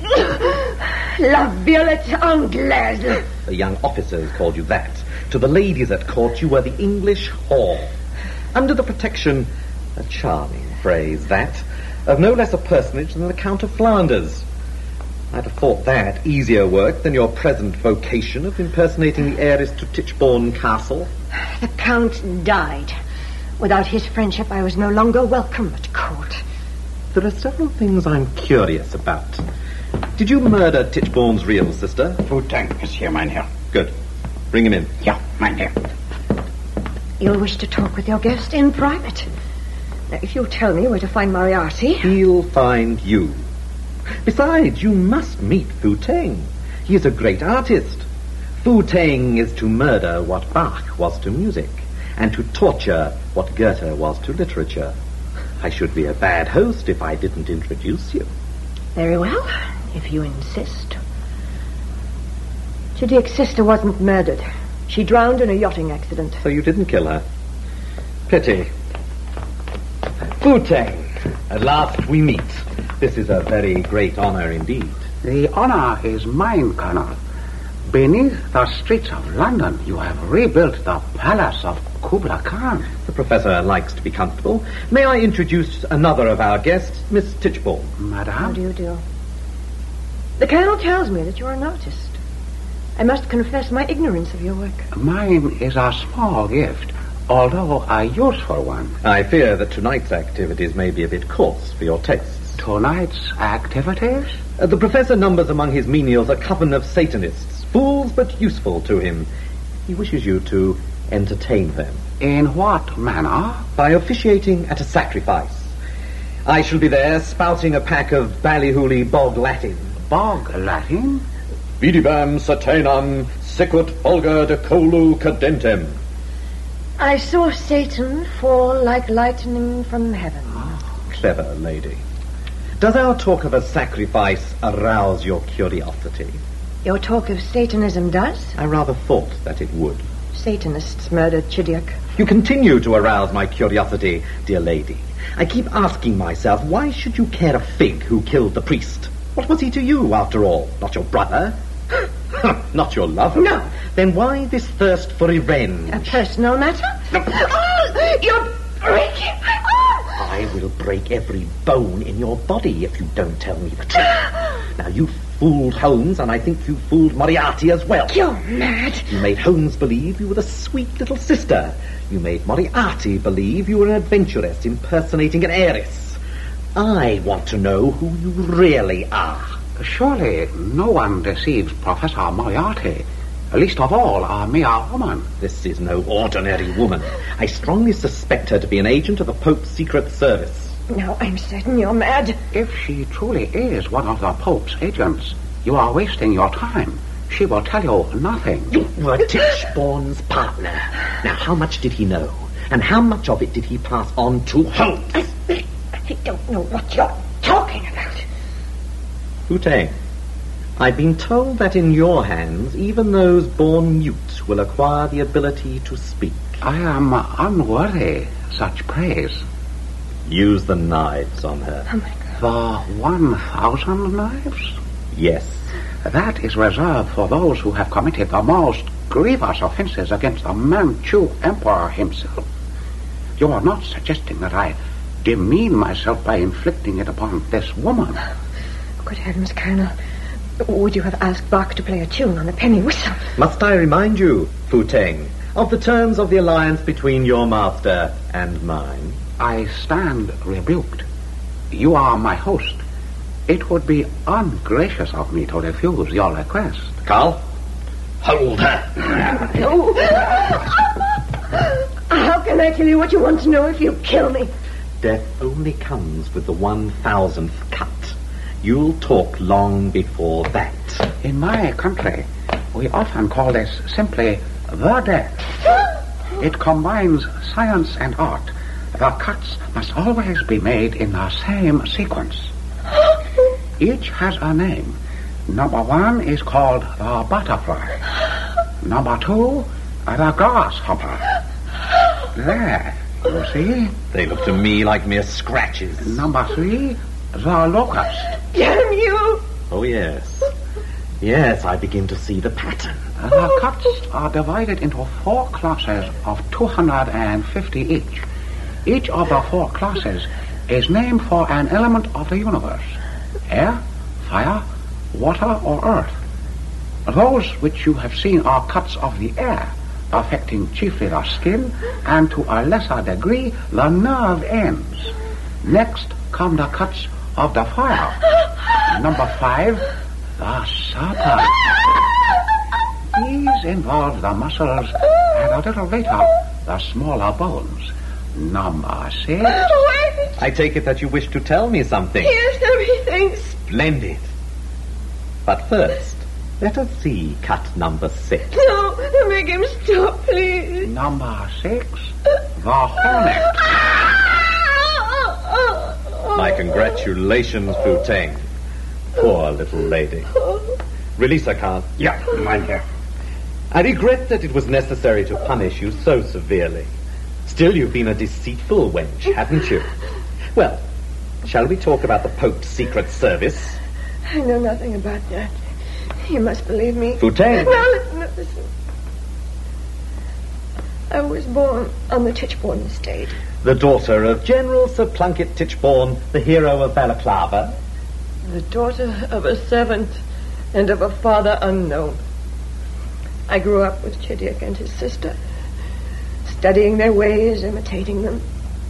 La Violette Anglaise. The young officers called you that. To the ladies at court, you were the English whore. Under the protection, a charming phrase, that, of no less a personage than the Count of Flanders. I'd have thought that easier work than your present vocation of impersonating the heiress to Tichborne Castle. The Count died. Without his friendship, I was no longer welcome at court. There are several things I'm curious about. Did you murder Tichborne's real sister? Wu-Tang is here, Mynheer. Good. Bring him in. Yeah, Mynheer. You'll wish to talk with your guest in private. Now, if you'll tell me where to find Moriarty... He'll find you. Besides, you must meet Wu-Tang. He is a great artist. Wu-Tang is to murder what Bach was to music, and to torture what Goethe was to literature. I should be a bad host if I didn't introduce you. Very well, if you insist. Chidiock's sister wasn't murdered. She drowned in a yachting accident. So you didn't kill her? Pity. Wu-Tang, at last we meet. This is a very great honor indeed. The honor is mine, Colonel. Beneath the streets of London, you have rebuilt the palace of Kubla Khan. The professor likes to be comfortable. May I introduce another of our guests, Miss Tichborne? Madame? How do you do? The Colonel tells me that you're an artist. I must confess my ignorance of your work. Mine is a small gift, although a useful one. I fear that tonight's activities may be a bit coarse for your tastes. Tonight's activities? Uh, the professor numbers among his menials a coven of Satanists, fools but useful to him. He wishes you to entertain them. In what manner? By officiating at a sacrifice. I shall be there spouting a pack of ballyhooly bog Latin. Bog Latin? Vidibam satanam sicut vulgar decolu cadentem. I saw Satan fall like lightning from heaven. Clever lady. Does our talk of a sacrifice arouse your curiosity? Your talk of Satanism does? I rather thought that it would. Satanists murdered Chidiock. You continue to arouse my curiosity, dear lady. I keep asking myself, why should you care a fig who killed the priest? What was he to you, after all? Not your brother? Not your lover? No. Then why this thirst for revenge? A personal matter? Oh, you're breaking... Oh. I will break every bone in your body if you don't tell me the truth. Now, you fooled Holmes, and I think you fooled Moriarty as well. You're mad. You made Holmes believe you were the sweet little sister. You made Moriarty believe you were an adventuress impersonating an heiress. I want to know who you really are. Surely no one deceives Professor Moriarty. Least of all, a mere woman. This is no ordinary woman. I strongly suspect her to be an agent of the Pope's Secret Service. No, I'm certain you're mad. If she truly is one of the Pope's agents, you are wasting your time. She will tell you nothing. You were Tichborne's partner. Now, how much did he know? And how much of it did he pass on to Holmes? I, I don't know what you're talking about. Wu-Tang, I've been told that in your hands, even those born mute will acquire the ability to speak. I am unworthy such praise. Use the knives on her. Oh, my God. The one thousand knives? Yes. That is reserved for those who have committed the most grievous offenses against the Manchu Emperor himself. You are not suggesting that I demean myself by inflicting it upon this woman? Good heavens, Colonel. Would you have asked Bach to play a tune on a penny whistle? Must I remind you, Fu Teng, of the terms of the alliance between your master and mine? I stand rebuked. You are my host. It would be ungracious of me to refuse your request. Carl? Hold her. No. How can I tell you what you want to know if you kill me? Death only comes with the one thousandth cut. You'll talk long before that. In my country, we often call this simply the death. It combines science and art. The cuts must always be made in the same sequence. Each has a name. Number one is called the butterfly. Number two, the grasshopper. There, you see? They look to me like mere scratches. Number three, the locust. Damn you! Oh, yes. Yes, I begin to see the pattern. The cuts are divided into four classes of two hundred fifty each. Each of the four classes is named for an element of the universe. Air, fire, water, or earth. Those which you have seen are cuts of the air, affecting chiefly the skin and to a lesser degree the nerve ends. Next come the cuts of the fire. Number five, the serpent. These involve the muscles and a little later the smaller bones. Number six. Wait! I take it that you wish to tell me something. Yes, everything. Splendid. But first, let us see cut number six. No, make him stop, please. Number six, the hornet. My congratulations, Fu Teng. Poor little lady. Release her, Carl. Yeah, mine here. I regret that it was necessary to punish you so severely. Still, you've been a deceitful wench, haven't you? Well, shall we talk about the Pope's Secret Service? I know nothing about that. You must believe me. Fu Teng. No, listen, no, listen. I was born on the Tichborne estate. The daughter of General Sir Plunket Tichborne, the hero of Balaclava. The daughter of a servant and of a father unknown. I grew up with Chidiac and his sister, studying their ways, imitating them.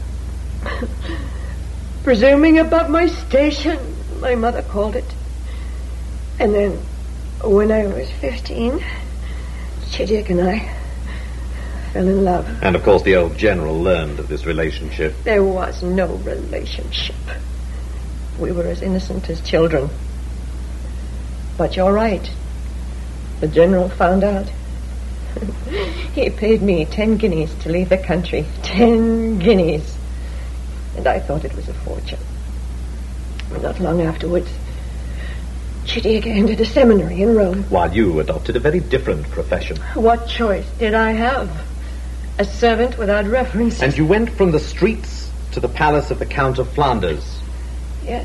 Presuming above my station, my mother called it. And then, when I was fifteen, Chidiac and I fell in love. And, of course, the old general learned of this relationship. There was no relationship. We were as innocent as children. But you're right. The general found out. He paid me ten guineas to leave the country. Ten guineas. And I thought it was a fortune. Not long afterwards, Chidiac entered a seminary in Rome. While you adopted a very different profession. What choice did I have? A servant without references. And you went from the streets to the palace of the Count of Flanders. Yes.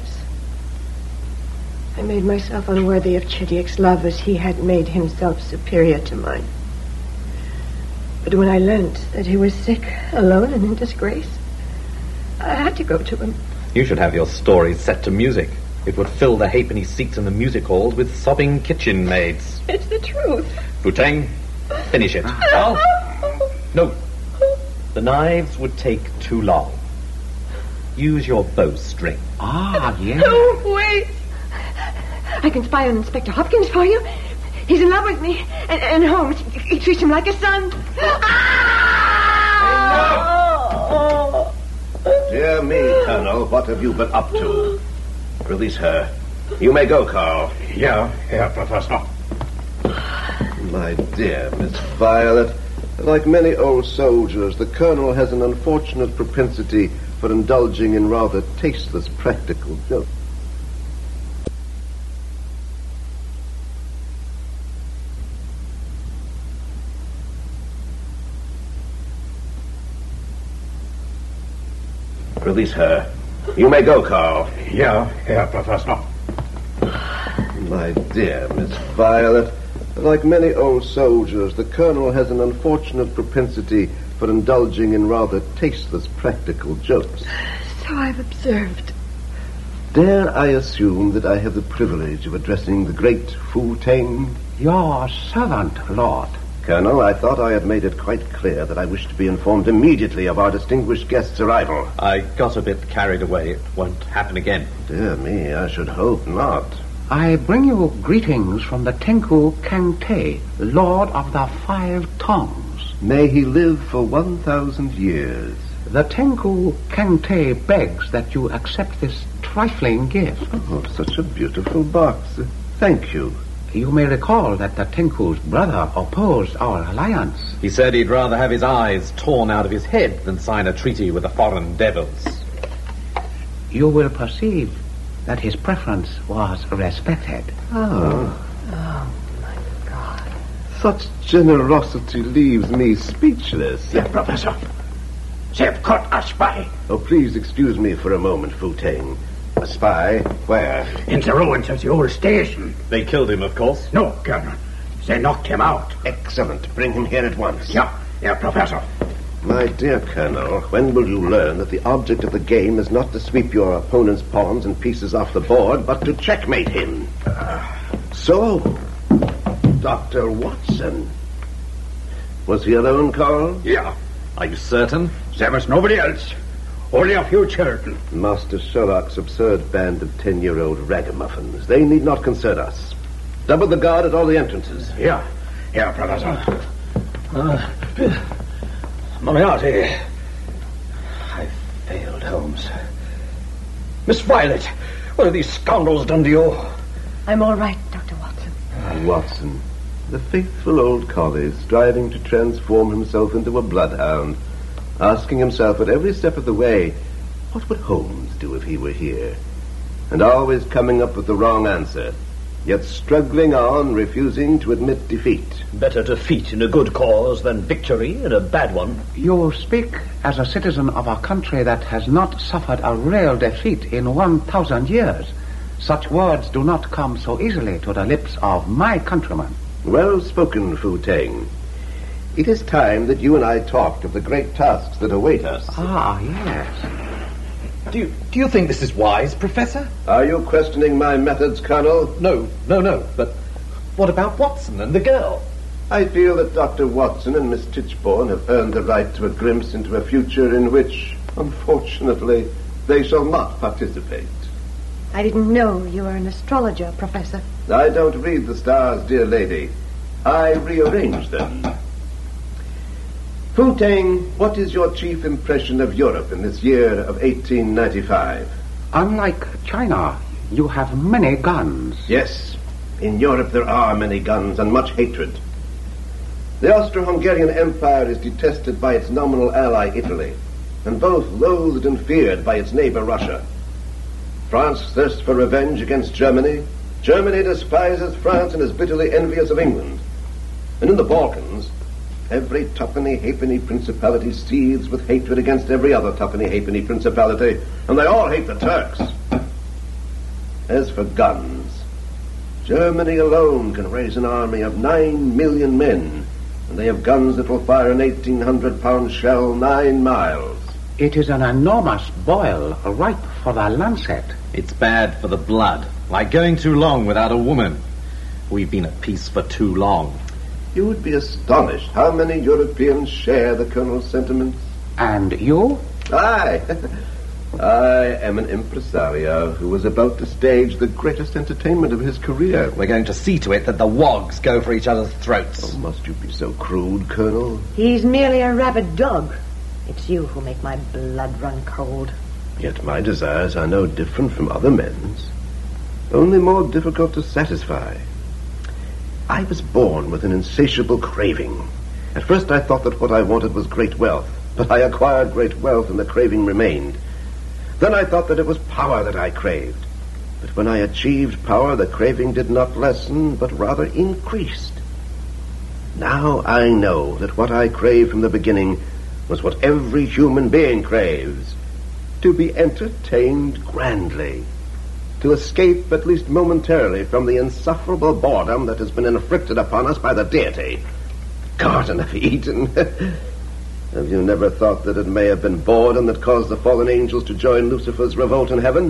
I made myself unworthy of Chidiac's love as he had made himself superior to mine. But when I learned that he was sick, alone, and in disgrace, I had to go to him. You should have your stories set to music. It would fill the halfpenny seats in the music halls with sobbing kitchen maids. It's the truth. Fu Teng, finish it. Carl? No. The knives would take too long. Use your bowstring. Ah, yes. Oh, wait. I can spy on Inspector Hopkins for you. He's in love with me. And, and Holmes, he treats him like a son. Oh. Dear me, Colonel, what have you been up to? Release her. You may go, Carl. Yeah, yeah, Professor. My dear Miss Violet, like many old soldiers, the Colonel has an unfortunate propensity for indulging in rather tasteless practical jokes. handle this, her. You may go, Carl. Yeah, yeah, Professor. My dear Miss Violet, like many old soldiers, the Colonel has an unfortunate propensity for indulging in rather tasteless practical jokes. So I've observed. Dare I assume that I have the privilege of addressing the great Fu Teng? Your servant, Lord. Colonel, I thought I had made it quite clear that I wished to be informed immediately of our distinguished guest's arrival. I got a bit carried away. It won't happen again. Dear me, I should hope not. I bring you greetings from the Tengku Kangte, Lord of the Five Tongues. May he live for one thousand years. The Tengku Kangte begs that you accept this trifling gift. Oh, such a beautiful box. Thank you. You may recall that the Tengku's brother opposed our alliance. He said he'd rather have his eyes torn out of his head than sign a treaty with the foreign devils. You will perceive that his preference was respected. Oh. Oh, my God. Such generosity leaves me speechless. Yeah, Professor. They've caught a spy. Oh, please excuse me for a moment, Fu Teng. A spy? Where? In the ruins of the old station. They killed him, of course. No, Colonel. They knocked him out. Excellent. Bring him here at once. Yeah, yeah, Professor. My dear Colonel, when will you learn that the object of the game is not to sweep your opponent's pawns and pieces off the board, but to checkmate him? Uh, so, Doctor Watson. Was he alone, Carl? Yeah. Are you certain? There was nobody else. Only a few children. Master Sherlock's absurd band of ten-year-old ragamuffins. They need not concern us. Double the guard at all the entrances. Yeah. Yeah, Professor. Uh, Moriarty. I failed, Holmes. Miss Violet, what have these scoundrels done to you? I'm all right, Doctor Watson. Watson. The faithful old collie striving to transform himself into a bloodhound. Asking himself at every step of the way, what would Holmes do if he were here? And always coming up with the wrong answer, yet struggling on, refusing to admit defeat. Better defeat in a good cause than victory in a bad one. You speak as a citizen of a country that has not suffered a real defeat in one thousand years. Such words do not come so easily to the lips of my countrymen. Well spoken, Fu Teng. It is time that you and I talked of the great tasks that await us. Ah, yes. Do you, do you think this is wise, Professor? Are you questioning my methods, Colonel? No, no, no. But what about Watson and the girl? I feel that Doctor Watson and Miss Tichborne have earned the right to a glimpse into a future in which, unfortunately, they shall not participate. I didn't know you were an astrologer, Professor. I don't read the stars, dear lady. I rearrange them. Fu Teng, what is your chief impression of Europe in this year of eighteen ninety-five? Unlike China, you have many guns. Yes, in Europe there are many guns and much hatred. The Austro-Hungarian Empire is detested by its nominal ally Italy, and both loathed and feared by its neighbor Russia. France thirsts for revenge against Germany. Germany despises France and is bitterly envious of England. And in the Balkans, every twopenny halfpenny principality seethes with hatred against every other twopenny halfpenny principality, and they all hate the Turks. As for guns, Germany alone can raise an army of nine million men, and they have guns that will fire an eighteen hundred pound shell nine miles. It is an enormous boil ripe for the lancet. It's bad for the blood, like going too long without a woman. We've been at peace for too long. You would be astonished how many Europeans share the Colonel's sentiments. And you? I, I am an impresario who was about to stage the greatest entertainment of his career. We're going to see to it that the wogs go for each other's throats. Oh, must you be so crude, Colonel? He's merely a rabid dog. It's you who make my blood run cold. Yet my desires are no different from other men's, only more difficult to satisfy. I was born with an insatiable craving. At first I thought that what I wanted was great wealth, but I acquired great wealth and the craving remained. Then I thought that it was power that I craved. But when I achieved power, the craving did not lessen, but rather increased. Now I know that what I craved from the beginning was what every human being craves, to be entertained grandly, to escape at least momentarily from the insufferable boredom that has been inflicted upon us by the deity. Garden of Eden. Have you never thought that it may have been boredom that caused the fallen angels to join Lucifer's revolt in heaven?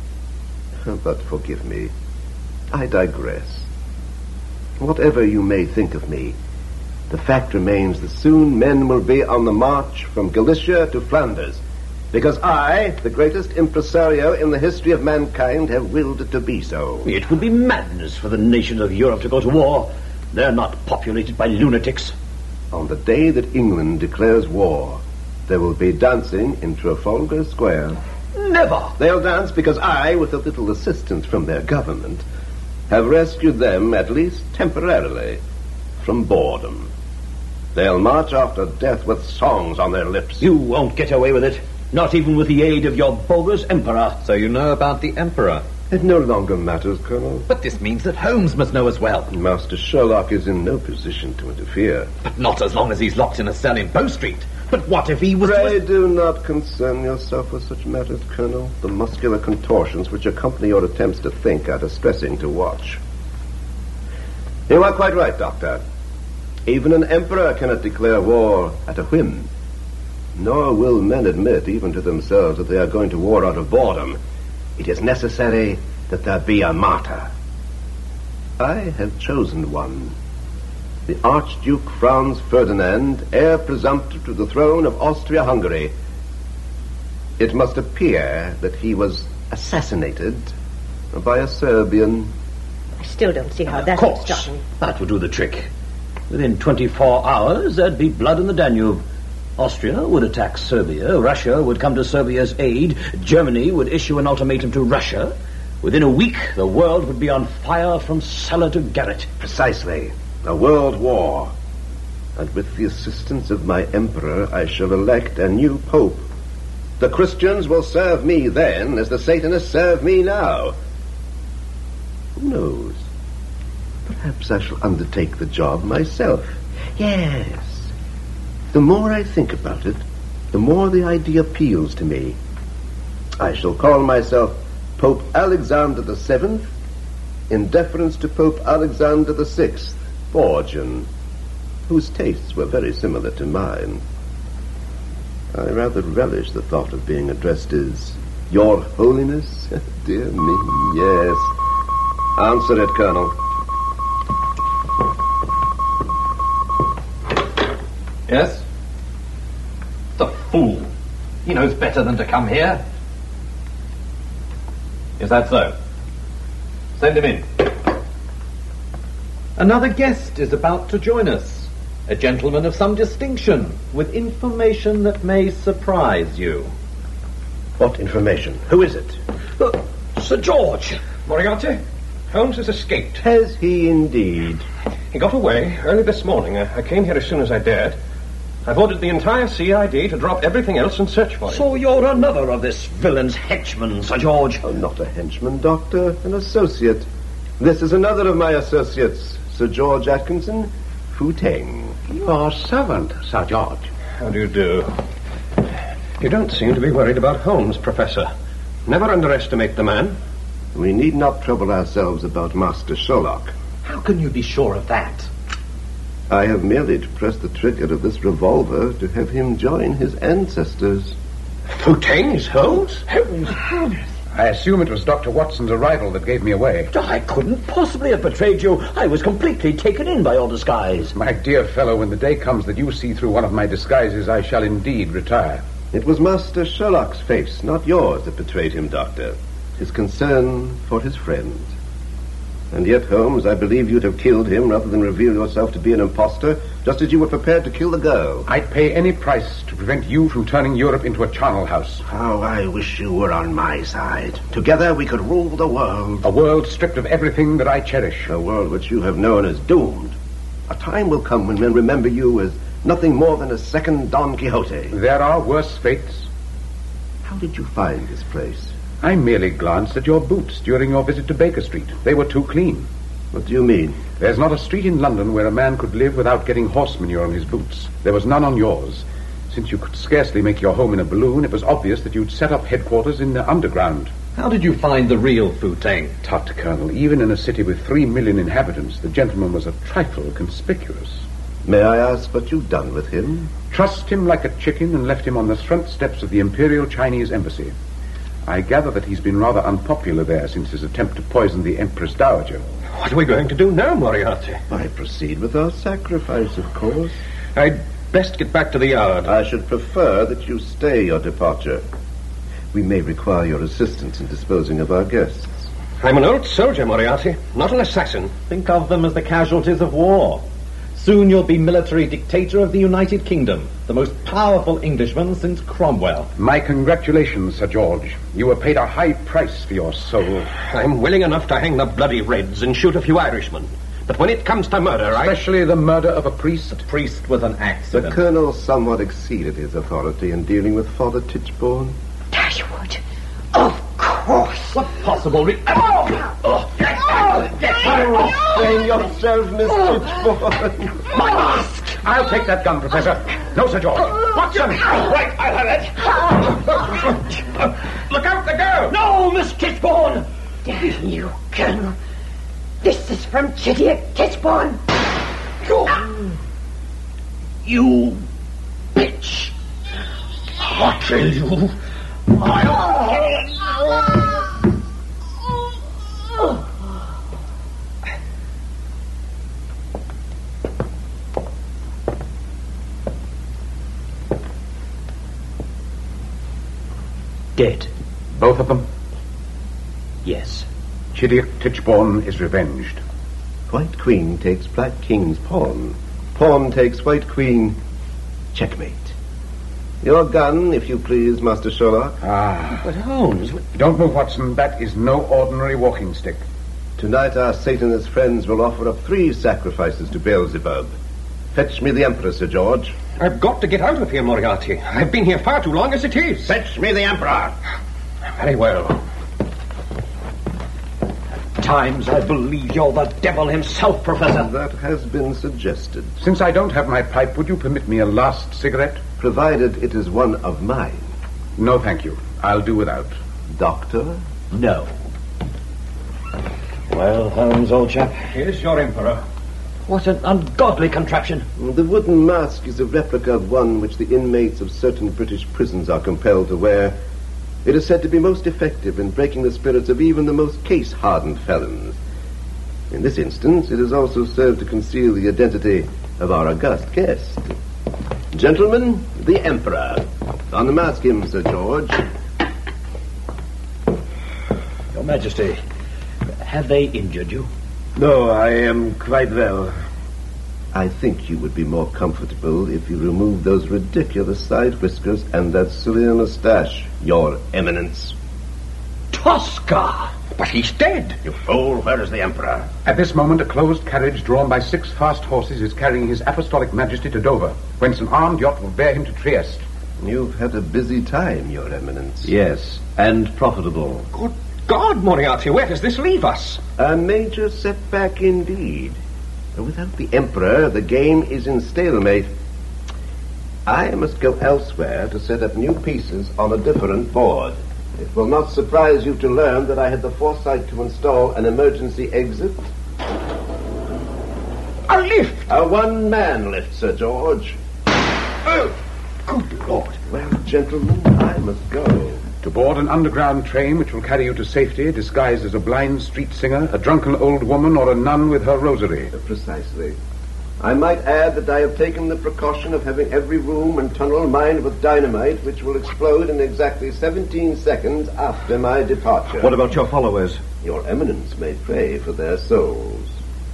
But forgive me, I digress. Whatever you may think of me, the fact remains that soon men will be on the march from Galicia to Flanders, because I, the greatest impresario in the history of mankind, have willed it to be so. It would be madness for the nations of Europe to go to war. They're not populated by lunatics. On the day that England declares war, there will be dancing in Trafalgar Square. Never! They'll dance because I, with a little assistance from their government, have rescued them, at least temporarily, from boredom. They'll march after death with songs on their lips. You won't get away with it. Not even with the aid of your bogus emperor. So you know about the emperor? It no longer matters, Colonel. But this means that Holmes must know as well. Master Sherlock is in no position to interfere. But not as long as he's locked in a cell in Bow Street. But what if he was... Pray do not concern yourself with such matters, Colonel. The muscular contortions which accompany your attempts to think are distressing to watch. You are quite right, Doctor. Even an emperor cannot declare war at a whim. Nor will men admit, even to themselves, that they are going to war out of boredom. It is necessary that there be a martyr. I have chosen one. The Archduke Franz Ferdinand, heir presumptive to the throne of Austria-Hungary. It must appear that he was assassinated by a Serbian. I still don't see how Of that course. would stop me. That would do the trick. Within twenty-four hours, there'd be blood in the Danube. Austria would attack Serbia. Russia would come to Serbia's aid. Germany would issue an ultimatum to Russia. Within a week, the world would be on fire from cellar to garret. Precisely. A world war. And with the assistance of my emperor, I shall elect a new pope. The Christians will serve me then as the Satanists serve me now. Who knows? Perhaps I shall undertake the job myself. Yes. The more I think about it, the more the idea appeals to me. I shall call myself Pope Alexander the Seventh, in deference to Pope Alexander the Sixth, Borgian, whose tastes were very similar to mine. I rather relish the thought of being addressed as Your Holiness. Dear me, yes. Answer it, Colonel. Yes? The fool. He knows better than to come here. Is that so? Send him in. Another guest is about to join us. A gentleman of some distinction, with information that may surprise you. What information? Who is it? Uh, Sir George. Moriarty, Holmes has escaped. Has he indeed? He got away early this morning. I, I came here as soon as I dared. I've ordered the entire C I D to drop everything else and search for him. So you're another of this villain's henchmen, Sir George. Oh, not a henchman, Doctor. An associate. This is another of my associates, Sir George Atkinson, Fu Teng. Your servant, Sir George. How do you do? You don't seem to be worried about Holmes, Professor. Never underestimate the man. We need not trouble ourselves about Master Sherlock. How can you be sure of that? I have merely to press the trigger of this revolver to have him join his ancestors. Fu Teng's Holmes? Heavens! I assume it was Doctor Watson's arrival that gave me away. I couldn't possibly have betrayed you. I was completely taken in by your disguise. My dear fellow, when the day comes that you see through one of my disguises, I shall indeed retire. It was Master Sherlock's face, not yours, that betrayed him, Doctor. His concern for his friend. And yet, Holmes, I believe you'd have killed him rather than reveal yourself to be an impostor, just as you were prepared to kill the girl. I'd pay any price to prevent you from turning Europe into a charnel house. How I wish you were on my side. Together we could rule the world. A world stripped of everything that I cherish. A world which you have known as doomed. A time will come when men remember you as nothing more than a second Don Quixote. There are worse fates. How did you find this place? I merely glanced at your boots during your visit to Baker Street. They were too clean. What do you mean? There's not a street in London where a man could live without getting horse manure on his boots. There was none on yours. Since you could scarcely make your home in a balloon, it was obvious that you'd set up headquarters in the underground. How did you find the real Fu Teng? Tut, Colonel, even in a city with three million inhabitants, the gentleman was a trifle conspicuous. May I ask what you've done with him? Trussed him like a chicken and left him on the front steps of the Imperial Chinese Embassy. I gather that he's been rather unpopular there since his attempt to poison the Empress Dowager. What are we going to do now, Moriarty? I proceed with our sacrifice, of course. I'd best get back to the yard. I should prefer that you stay your departure. We may require your assistance in disposing of our guests. I'm an old soldier, Moriarty, not an assassin. Think of them as the casualties of war. Soon you'll be military dictator of the United Kingdom, the most powerful Englishman since Cromwell. My congratulations, Sir George. You were paid a high price for your soul. I'm willing enough to hang the bloody Reds and shoot a few Irishmen. But when it comes to murder, I... Especially the murder of a priest. A priest with an accident. The Colonel somewhat exceeded his authority in dealing with Father Tichborne. Dashwood. Of course. What possible re... Oh! Oh! Get oh! Get Restrain yourself, Miss Tichborne. My mask! I'll take that gun, Professor. No, Sir George. Watson! Right, I'll have it. Look out, the girl! No, Miss Tichborne! Damn you, Colonel. This is from Chittier Tichborne. You... You... bitch. I'll kill you. Dead. Both of them? Yes. Chittier Tichborne is revenged. White Queen takes Black King's pawn. Pawn takes White Queen. Checkmate. Your gun, if you please, Master Sherlock. Ah. But Holmes... Don't move, Watson. That is no ordinary walking stick. Tonight our Satanist friends will offer up three sacrifices to Beelzebub. Fetch me the Emperor, Sir George. I've got to get out of here, Moriarty. I've been here far too long as it is. Fetch me the Emperor. Very well. Times I believe you're the devil himself, Professor. That has been suggested. Since I don't have my pipe, would you permit me a last cigarette? Provided it is one of mine. No, thank you. I'll do without. Doctor? No. Well, Holmes, old chap. Here's your Emperor. What an ungodly contraption. The wooden mask is a replica of one which the inmates of certain British prisons are compelled to wear. It is said to be most effective in breaking the spirits of even the most case-hardened felons. In this instance, it has also served to conceal the identity of our august guest. Gentlemen, the Emperor. Unmask him, Sir George. Your Majesty, have they injured you? No, I am quite well. I think you would be more comfortable if you removed those ridiculous side whiskers and that silly moustache, Your Eminence. Tosca! But he's dead. You fool, where is the Emperor? At this moment, a closed carriage drawn by six fast horses is carrying His Apostolic Majesty to Dover, whence an armed yacht will bear him to Trieste. You've had a busy time, Your Eminence. Yes, and profitable. Good God, Moriarty, where does this leave us? A major setback indeed. Without the Emperor, the game is in stalemate. I must go elsewhere to set up new pieces on a different board. It will not surprise you to learn that I had the foresight to install an emergency exit. A lift! A one-man lift, Sir George. Oh, good Lord. Well, gentlemen, I must go. To board an underground train which will carry you to safety, disguised as a blind street singer, a drunken old woman, or a nun with her rosary. Precisely. I might add that I have taken the precaution of having every room and tunnel mined with dynamite, which will explode in exactly seventeen seconds after my departure. What about your followers? Your Eminence may pray for their souls.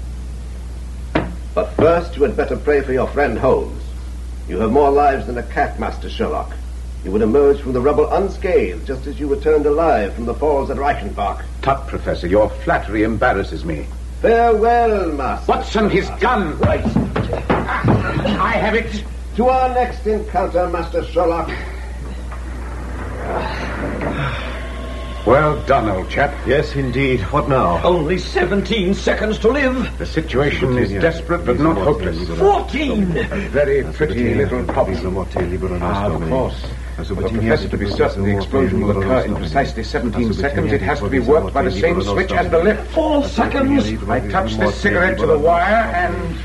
But first, you had better pray for your friend Holmes. You have more lives than a cat, Master Sherlock. You would emerge from the rubble unscathed, just as you returned alive from the falls at Reichenbach. Tut, Professor, your flattery embarrasses me. Farewell, Master. Watson, his gun! Right. I have it. To our next encounter, Master Sherlock. Well done, old chap. Yes, indeed. What now? Only seventeen seconds to live. The situation is desperate but not hopeless. Fourteen! A very pretty little problem. Ah, of course. For the professor to be certain the explosion will occur in precisely seventeen seconds, it has to be worked by the same switch as the lift. Four seconds! I touch this cigarette to the wire and...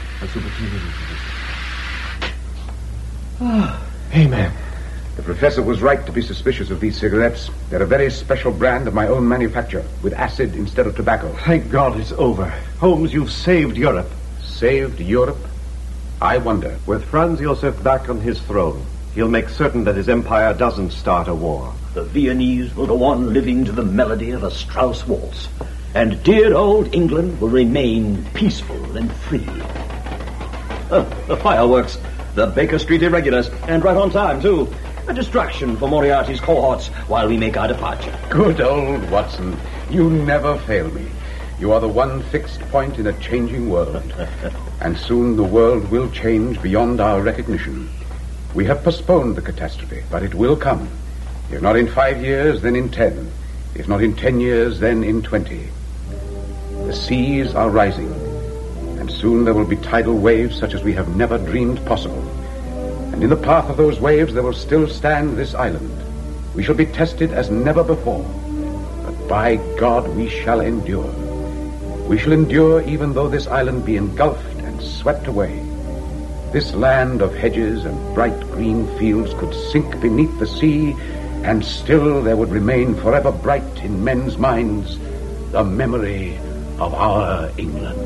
Amen. The professor was right to be suspicious of these cigarettes. They're a very special brand of my own manufacture, with acid instead of tobacco. Thank God it's over. Holmes, you've saved Europe. Saved Europe? I wonder. With Franz Josef back on his throne, he'll make certain that his empire doesn't start a war. The Viennese will go on living to the melody of a Strauss waltz. And dear old England will remain peaceful and free. Oh, the fireworks. The Baker Street irregulars. And right on time, too. A distraction for Moriarty's cohorts while we make our departure. Good old Watson. You never fail me. You are the one fixed point in a changing world. And soon the world will change beyond our recognition. We have postponed the catastrophe, but it will come. If not in five years, then in ten. If not in ten years, then in twenty. The seas are rising, and soon there will be tidal waves such as we have never dreamed possible. And in the path of those waves there will still stand this island. We shall be tested as never before. But by God, we shall endure. We shall endure even though this island be engulfed and swept away. This land of hedges and bright green fields could sink beneath the sea, and still there would remain forever bright in men's minds the memory of our England.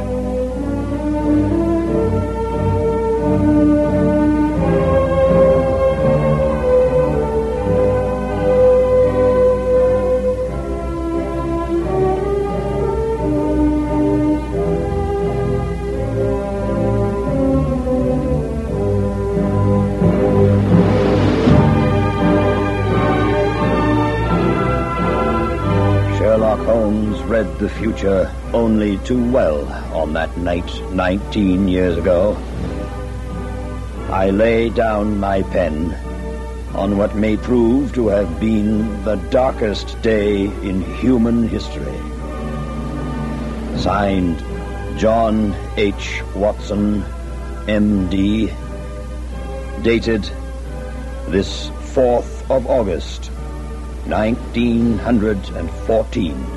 Read the future only too well on that night nineteen years ago. I lay down my pen on what may prove to have been the darkest day in human history. Signed, John H. Watson, M D. Dated this fourth of August, nineteen fourteen.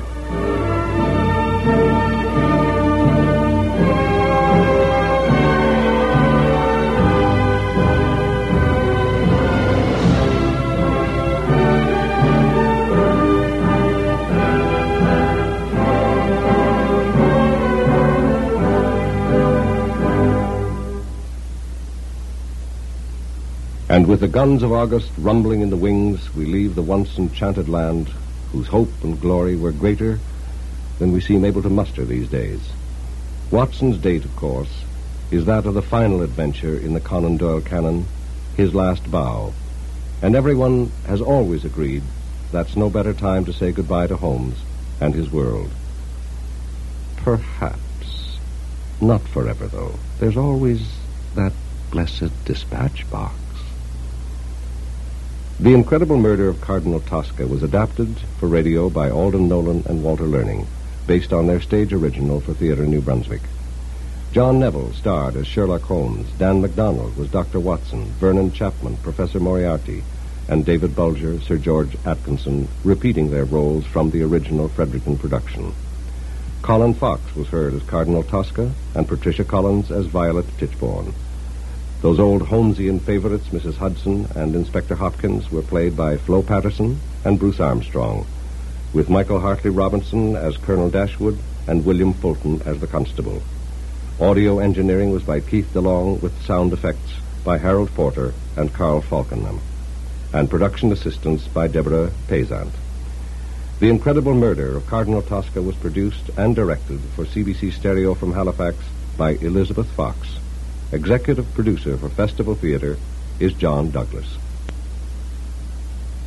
And with the guns of August rumbling in the wings, we leave the once enchanted land whose hope and glory were greater than we seem able to muster these days. Watson's date, of course, is that of the final adventure in the Conan Doyle canon, His Last Bow. And everyone has always agreed that's no better time to say goodbye to Holmes and his world. Perhaps. Not forever, though. There's always that blessed dispatch box. The Incredible Murder of Cardinal Tosca was adapted for radio by Alden Nolan and Walter Learning, based on their stage original for Theatre New Brunswick. John Neville starred as Sherlock Holmes, Dan MacDonald was Doctor Watson, Vernon Chapman, Professor Moriarty, and David Bulger, Sir George Atkinson, repeating their roles from the original Fredericton production. Colin Fox was heard as Cardinal Tosca, and Patricia Collins as Violet Tichborne. Those old Holmesian favorites, Missus Hudson and Inspector Hopkins, were played by Flo Patterson and Bruce Armstrong, with Michael Hartley Robinson as Colonel Dashwood and William Fulton as the Constable. Audio engineering was by Keith DeLong, with sound effects by Harold Porter and Carl Falkenham, and production assistance by Deborah Payzant. The Incredible Murder of Cardinal Tosca was produced and directed for C B C Stereo from Halifax by Elizabeth Fox. Executive producer for Festival Theatre is John Douglas.